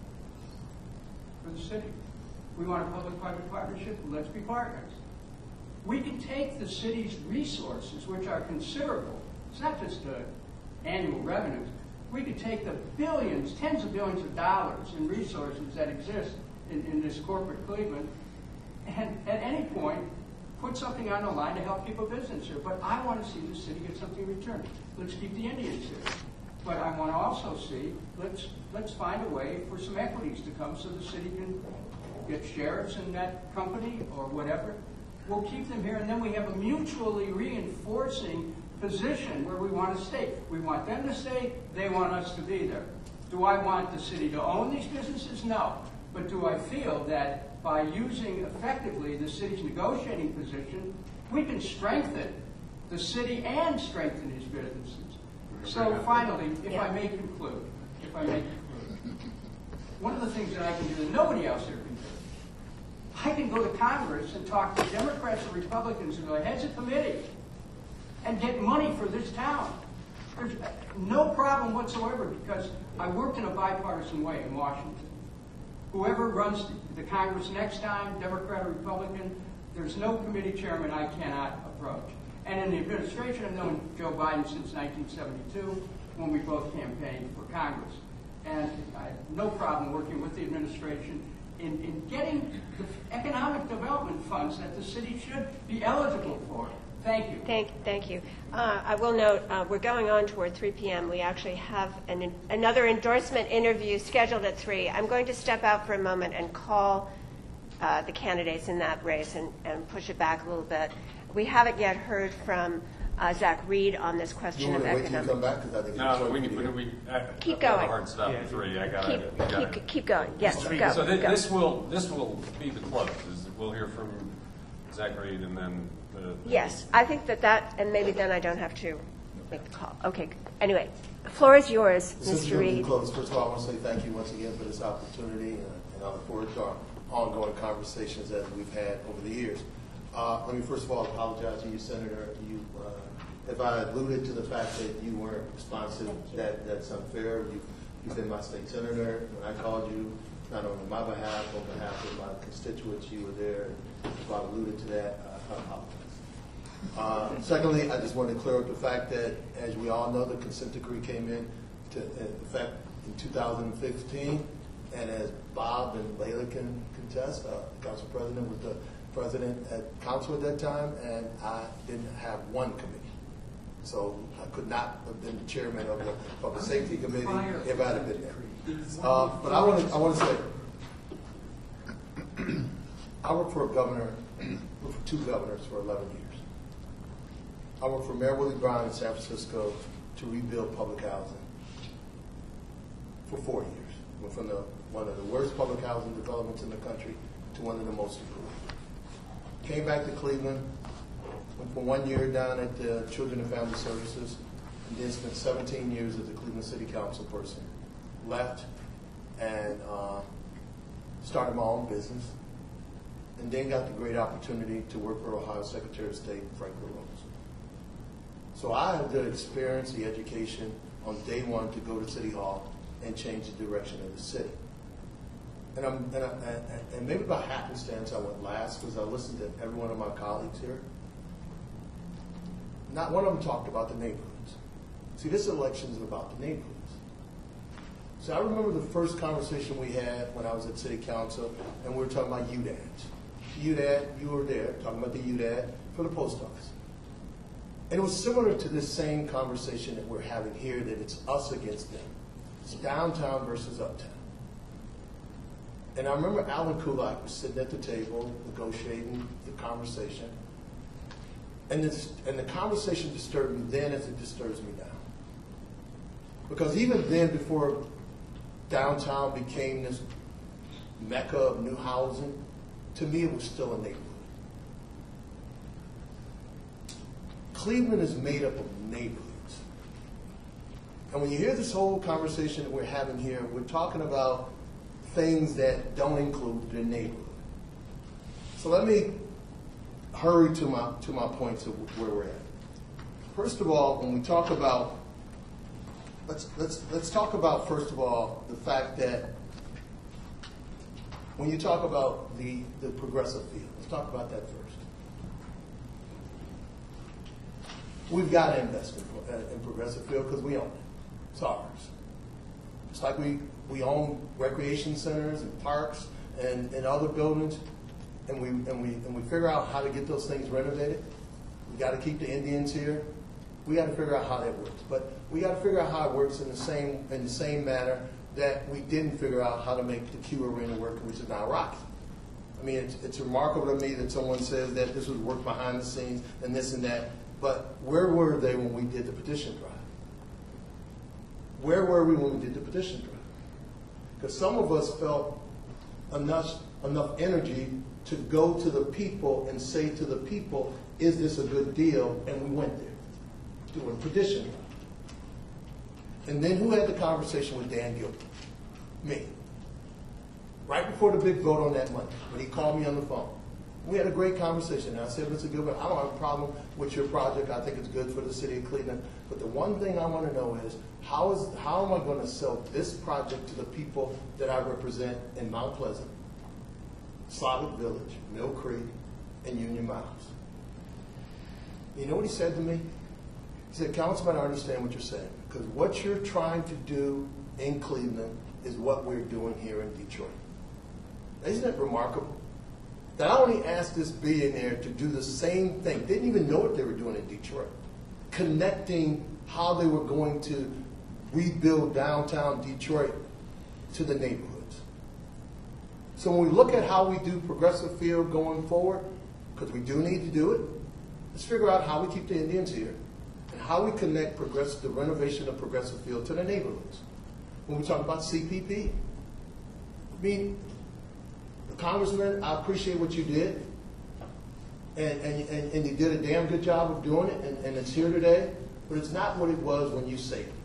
for the city. We want a public-private partnership. Let's be partners. We can take the city's resources, which are considerable. It's not just the annual revenues. We could take the billions, tens of billions of dollars in resources that exist in, in this corporate Cleveland, and at any point, put something on the line to help people business here. But I want to see the city get something in return. Let's keep the Indians here. But I want to also see, let's, let's find a way for some equities to come so the city can get sheriffs in that company or whatever. We'll keep them here, and then we have a mutually reinforcing position where we want to stay. We want them to stay, they want us to be there. Do I want the city to own these businesses? No. But do I feel that by using effectively the city's negotiating position, we can strengthen the city and strengthen these businesses? So finally, if I may conclude, if I may conclude, one of the things that I can do that nobody else here can do, I can go to Congress and talk to Democrats and Republicans and the heads of committee and get money for this town. There's no problem whatsoever because I worked in a bipartisan way in Washington. Whoever runs the Congress next time, Democrat or Republican, there's no committee chairman I cannot approach. And in the administration, I've known Joe Biden since nineteen seventy-two when we both campaigned for Congress. And I have no problem working with the administration in, in getting the economic development funds that the city should be eligible for. Thank you. Thank, thank you. Uh, I will note uh, we're going on toward three p m We actually have an, another endorsement interview scheduled at three. I'm going to step out for a moment and call uh, the candidates in that race and, and push it back a little bit. We haven't yet heard from uh, Zach Reed on this question you of want to wait till economic. you come back? 'Cause I think No, it's we can, we, we, I, Keep I've got going. a hard stop Yeah. at three. I got Keep, it. keep, keep going. Yes, go. So thi- go. this will, this will be the close. Is We'll hear from Zach Reed and then the... Yes, I think that that, and maybe then I don't have to make the call. Okay, anyway, the floor is yours, Since Mister we're getting Reed. close, first of all, I want to say thank you once again for this opportunity, uh, and I look forward to our ongoing conversations that we've had over the years. Uh, let me first of all apologize to you, Senator. You, uh, if I alluded to the fact that you weren't responsive, that that's unfair. You, you've been my state senator. When I called you, not only on my behalf, on behalf of my constituents, you were there. And if I alluded to that, I apologize. Uh, secondly, I just want to clear up the fact that, as we all know, the consent decree came in to effect in two thousand fifteen, and as Bob and Layla can contest, uh, the council president was the president at council at that time, and I didn't have one committee. So I could not have been the chairman of the public safety committee if I had been there. Uh, but I want to I want to say, I worked for a governor, worked for two governors for eleven years. I worked for Mayor Willie Brown in San Francisco to rebuild public housing for four years. Went from the, one of the worst public housing developments in the country to one of the most improved. Came back to Cleveland, went for one year down at uh, Children and Family Services, and then spent seventeen years as a Cleveland City Council person. Left and uh, started my own business, and then got the great opportunity to work for Ohio Secretary of State Franklin Rose. So I had the experience, the education on day one to go to City Hall and change the direction of the city. And, I'm, and, I, and, and maybe by happenstance I went last because I listened to every one of my colleagues here. Not one of them talked about the neighborhoods. See, this election is about the neighborhoods. So I remember the first conversation we had when I was at City Council, and we were talking about U D A Ds. U D A D, you were there, talking about the U D A D for the post office. And it was similar to this same conversation that we're having here, that it's us against them. It's downtown versus uptown. And I remember Alan Kulak was sitting at the table negotiating the conversation. And, this, and the conversation disturbed me then as it disturbs me now. Because even then, before downtown became this mecca of new housing, to me it was still a neighborhood. Cleveland is made up of neighborhoods. And when you hear this whole conversation that we're having here, we're talking about things that don't include the neighborhood. So let me hurry to my, to my points of where we're at. First of all, when we talk about, let's, let's, let's talk about, first of all, the fact that when you talk about the, the progressive field, let's talk about that first. We've got to invest in, in progressive field because we own it. It's ours. It's like we, we own recreation centers and parks and, and other buildings, and we, and, we, and we figure out how to get those things renovated. We got to keep the Indians here. We got to figure out how that works. But we got to figure out how it works in the same, in the same manner that we didn't figure out how to make the Q Arena work, which is now Rocky. I mean, it's, it's remarkable to me that someone says that this was work behind the scenes and this and that. But where were they when we did the petition drive? Where were we when we did the petition drive? Because some of us felt enough, enough energy to go to the people and say to the people, is this a good deal? And we went there, doing petition drive. And then who had the conversation with Dan Gilbert? Me. Right before the big vote on that Monday, when he called me on the phone. We had a great conversation. And I said, Mister Gilbert, I don't have a problem with your project. I think it's good for the city of Cleveland. But the one thing I want to know is, how is how am I going to sell this project to the people that I represent in Mount Pleasant, Slavic Village, Mill Creek, and Union Miles? You know what he said to me? He said, Councilman, I understand what you're saying, because what you're trying to do in Cleveland is what we're doing here in Detroit. Isn't it remarkable? That I only asked this billionaire to do the same thing. Didn't even know what they were doing in Detroit. Connecting how they were going to rebuild downtown Detroit to the neighborhoods. So when we look at how we do progressive field going forward, because we do need to do it, let's figure out how we keep the Indians here and how we connect progressive, the renovation of progressive field to the neighborhoods. When we talk about C P P, I mean, Congressman, I appreciate what you did, and, and, and, and you did a damn good job of doing it, and, and it's here today, but it's not what it was when you saved it.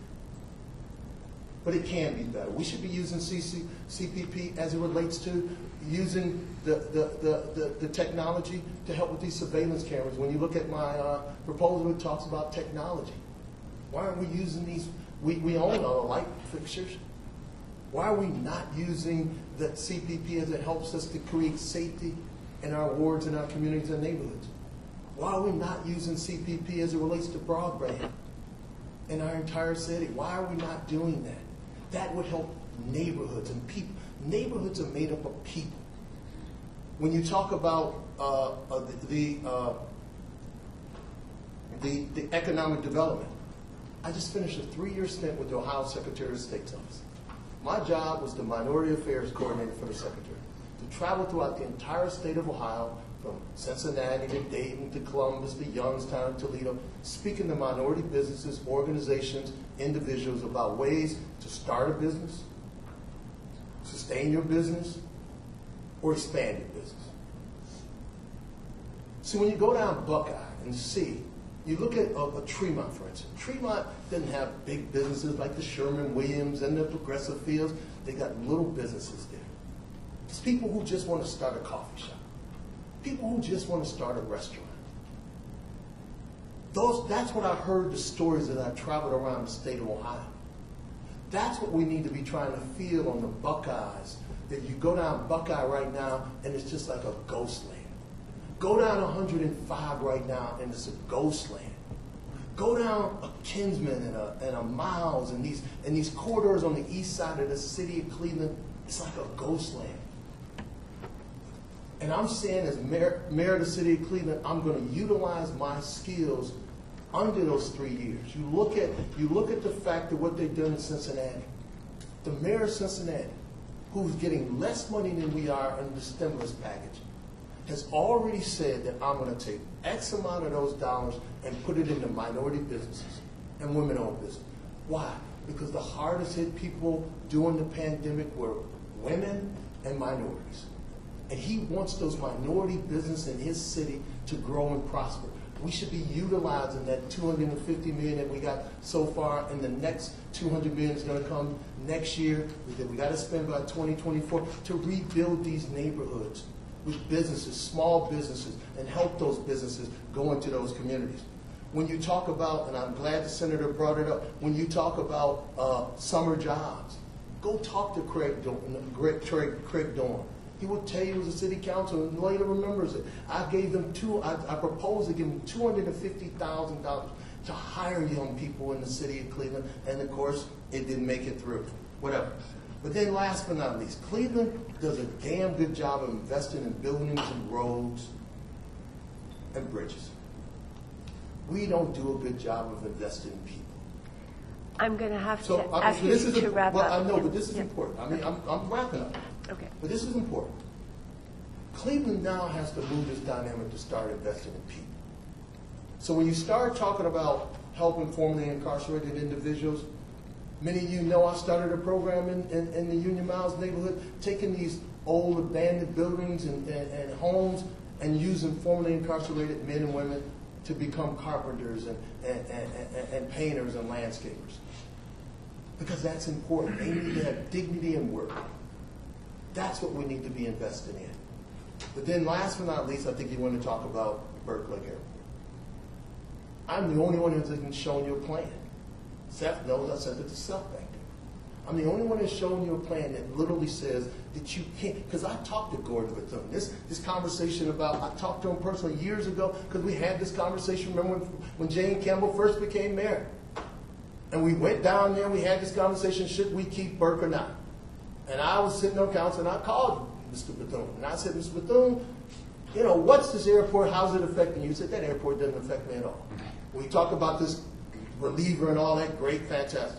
But it can be better. We should be using C C, C P P as it relates to using the, the, the, the, the technology to help with these surveillance cameras. When you look at my uh, proposal, it talks about technology. Why aren't we using these? We, we own all the light fixtures. Why are we not using the C P P as it helps us to create safety in our wards, in our communities and neighborhoods? Why are we not using C P P as it relates to broadband in our entire city? Why are we not doing that? That would help neighborhoods and people. Neighborhoods are made up of people. When you talk about uh, uh, the, the, uh, the, the economic development, I just finished a three-year stint with the Ohio Secretary of State's office. My job was the Minority Affairs Coordinator for the Secretary, to travel throughout the entire state of Ohio, from Cincinnati to Dayton to Columbus to Youngstown to Toledo, speaking to minority businesses, organizations, individuals about ways to start a business, sustain your business, or expand your business. So when you go down Buckeye and see, you look at a, a Tremont, for instance. Tremont didn't have big businesses like the Sherman-Williams and the Progressive Fields. They got little businesses there. Just people who just want to start a coffee shop, people who just want to start a restaurant. Those, that's what I heard the stories as I traveled around the state of Ohio. That's what we need to be trying to feel on the Buckeyes. That you go down Buckeye right now, and it's just like a ghost land. Go down one hundred five right now, and it's a ghost land. Go down a Kinsman and a, and a Miles and these and these corridors on the east side of the city of Cleveland. It's like a ghost land. And I'm saying, as mayor, mayor of the city of Cleveland, I'm going to utilize my skills under those three years. You look at you look at the fact of what they've done in Cincinnati. The mayor of Cincinnati, who's getting less money than we are under the stimulus package, has already said that I'm going to take X amount of those dollars and put it into minority businesses and women-owned business. Why? Because the hardest hit people during the pandemic were women and minorities. And he wants those minority businesses in his city to grow and prosper. We should be utilizing that two hundred fifty million dollars that we got so far, and the next two hundred million dollars is going to come next year, that we got to spend by twenty twenty-four to rebuild these neighborhoods with businesses, small businesses, and help those businesses go into those communities. When you talk about, and I'm glad the senator brought it up, when you talk about uh, summer jobs, go talk to Craig Dorn, Craig, Craig Dorn. He will tell you as a city council, and later remembers it. I gave them two, I, I proposed to give them two hundred fifty thousand dollars to hire young people in the city of Cleveland, and of course, it didn't make it through. Whatever. But then last but not least, Cleveland does a damn good job of investing in buildings and roads and bridges. We don't do a good job of investing in people. I'm going to have so, to I, ask you this is to a, wrap well, up. I know, Yeah. but this is Yeah. important. I mean, I'm, I'm wrapping up. Okay. But this is important. Cleveland now has to move this dynamic to start investing in people. So when you start talking about helping formerly incarcerated individuals, many of you know I started a program in, in, in the Union Miles neighborhood, taking these old abandoned buildings and, and, and homes and using formerly incarcerated men and women to become carpenters and, and, and, and, and painters and landscapers. Because that's important. They need to have dignity and work. That's what we need to be invested in. But then last but not least, I think you want to talk about Burke Lake Airport. I'm the only one who's shown you a plan. Seth knows I sent it to Seth back there. I'm the only one who's shown you a plan that literally says that you can't, because I talked to Gordon Bethune. This this conversation about, I talked to him personally years ago because we had this conversation, remember when, when Jane Campbell first became mayor? And we went down there, we had this conversation, should we keep Burke or not? And I was sitting on council and I called Mister Bethune. And I said, Mister Bethune, you know, what's this airport, how's it affecting you? He said, that airport doesn't affect me at all. We talk about this reliever and all that, great, fantastic.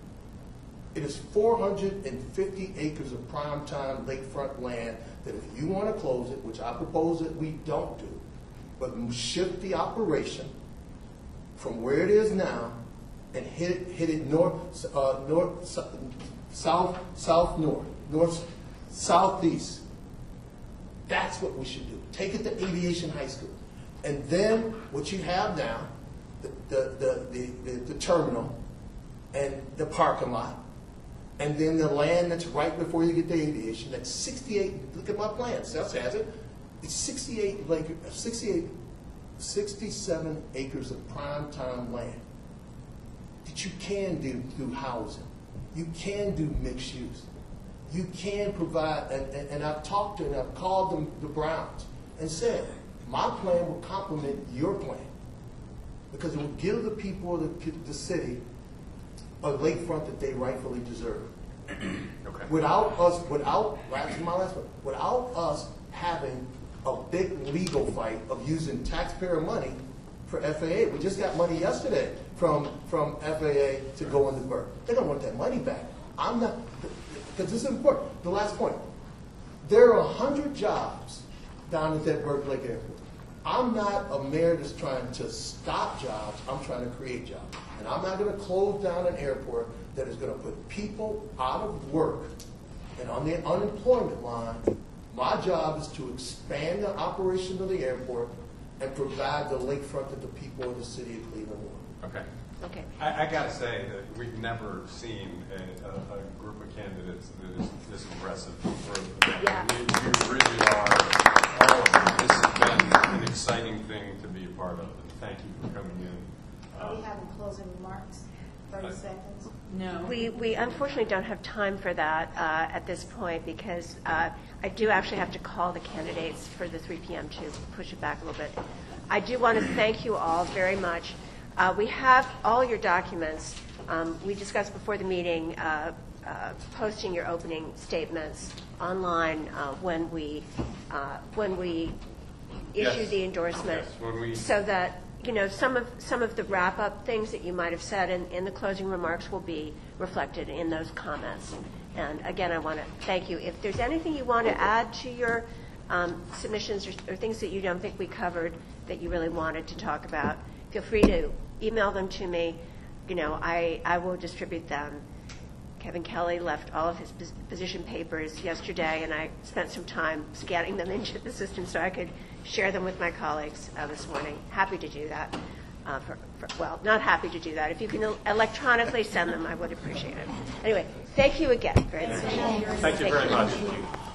It is four hundred fifty acres of primetime lakefront land that if you want to close it, which I propose that we don't do, but shift the operation from where it is now and hit it, hit it north, uh, north, south, south, north, north, southeast. That's what we should do. Take it to Aviation High School. And then what you have now, the, the, the, the, the, the terminal and the parking lot, and then the land that's right before you get to aviation, that's sixty-eight, look at my plan, Seth has it, it's sixty-eight, like, sixty-eight, sixty-seven acres of prime time land that you can do through housing. You can do mixed use. You can provide, and, and, and I've talked to and I've called them the Browns and said, my plan will complement your plan because it will give the people of the, the city a lakefront that they rightfully deserve. Okay. Without us, without, last my last one, without us having a big legal fight of using taxpayer money for F A A. We just got money yesterday from, from F A A to go into Burke. They're going to want that money back. I'm not, because this is important. The last point. There are one hundred jobs down at that Burke Lake Airport. I'm not a mayor that's trying to stop jobs. I'm trying to create jobs. And I'm not going to close down an airport that is going to put people out of work and on the unemployment line. My job is to expand the operation of the airport and provide the lakefront that the people of the city of Cleveland want. Okay. Okay. I, I got to say that we've never seen a, a, a group of candidates that is this aggressive. For, Yeah. we, thirty seconds? No. We, we unfortunately don't have time for that uh, at this point because uh, I do actually have to call the candidates for the three p.m. to push it back a little bit. I do want to thank you all very much. Uh, we have all your documents. Um, we discussed before the meeting uh, uh, posting your opening statements online uh, when we uh, when we issue Yes. the endorsement, Yes, when we- so that you know some of some of the wrap up things that you might have said in, in the closing remarks will be reflected in those comments. And again, I want to thank you. If there's anything you want to add to your um, submissions or, or things that you don't think we covered that you really wanted to talk about, feel free to email them to me. You know, I, I will distribute them. Kevin Kelly left all of his pos- position papers yesterday, and I spent some time scanning them into the system so I could share them with my colleagues uh, this morning. Happy to do that. Uh, for, for, well, not happy to do that. If you can electronically send them, I would appreciate it. Anyway, thank you again very much. Thank you very much.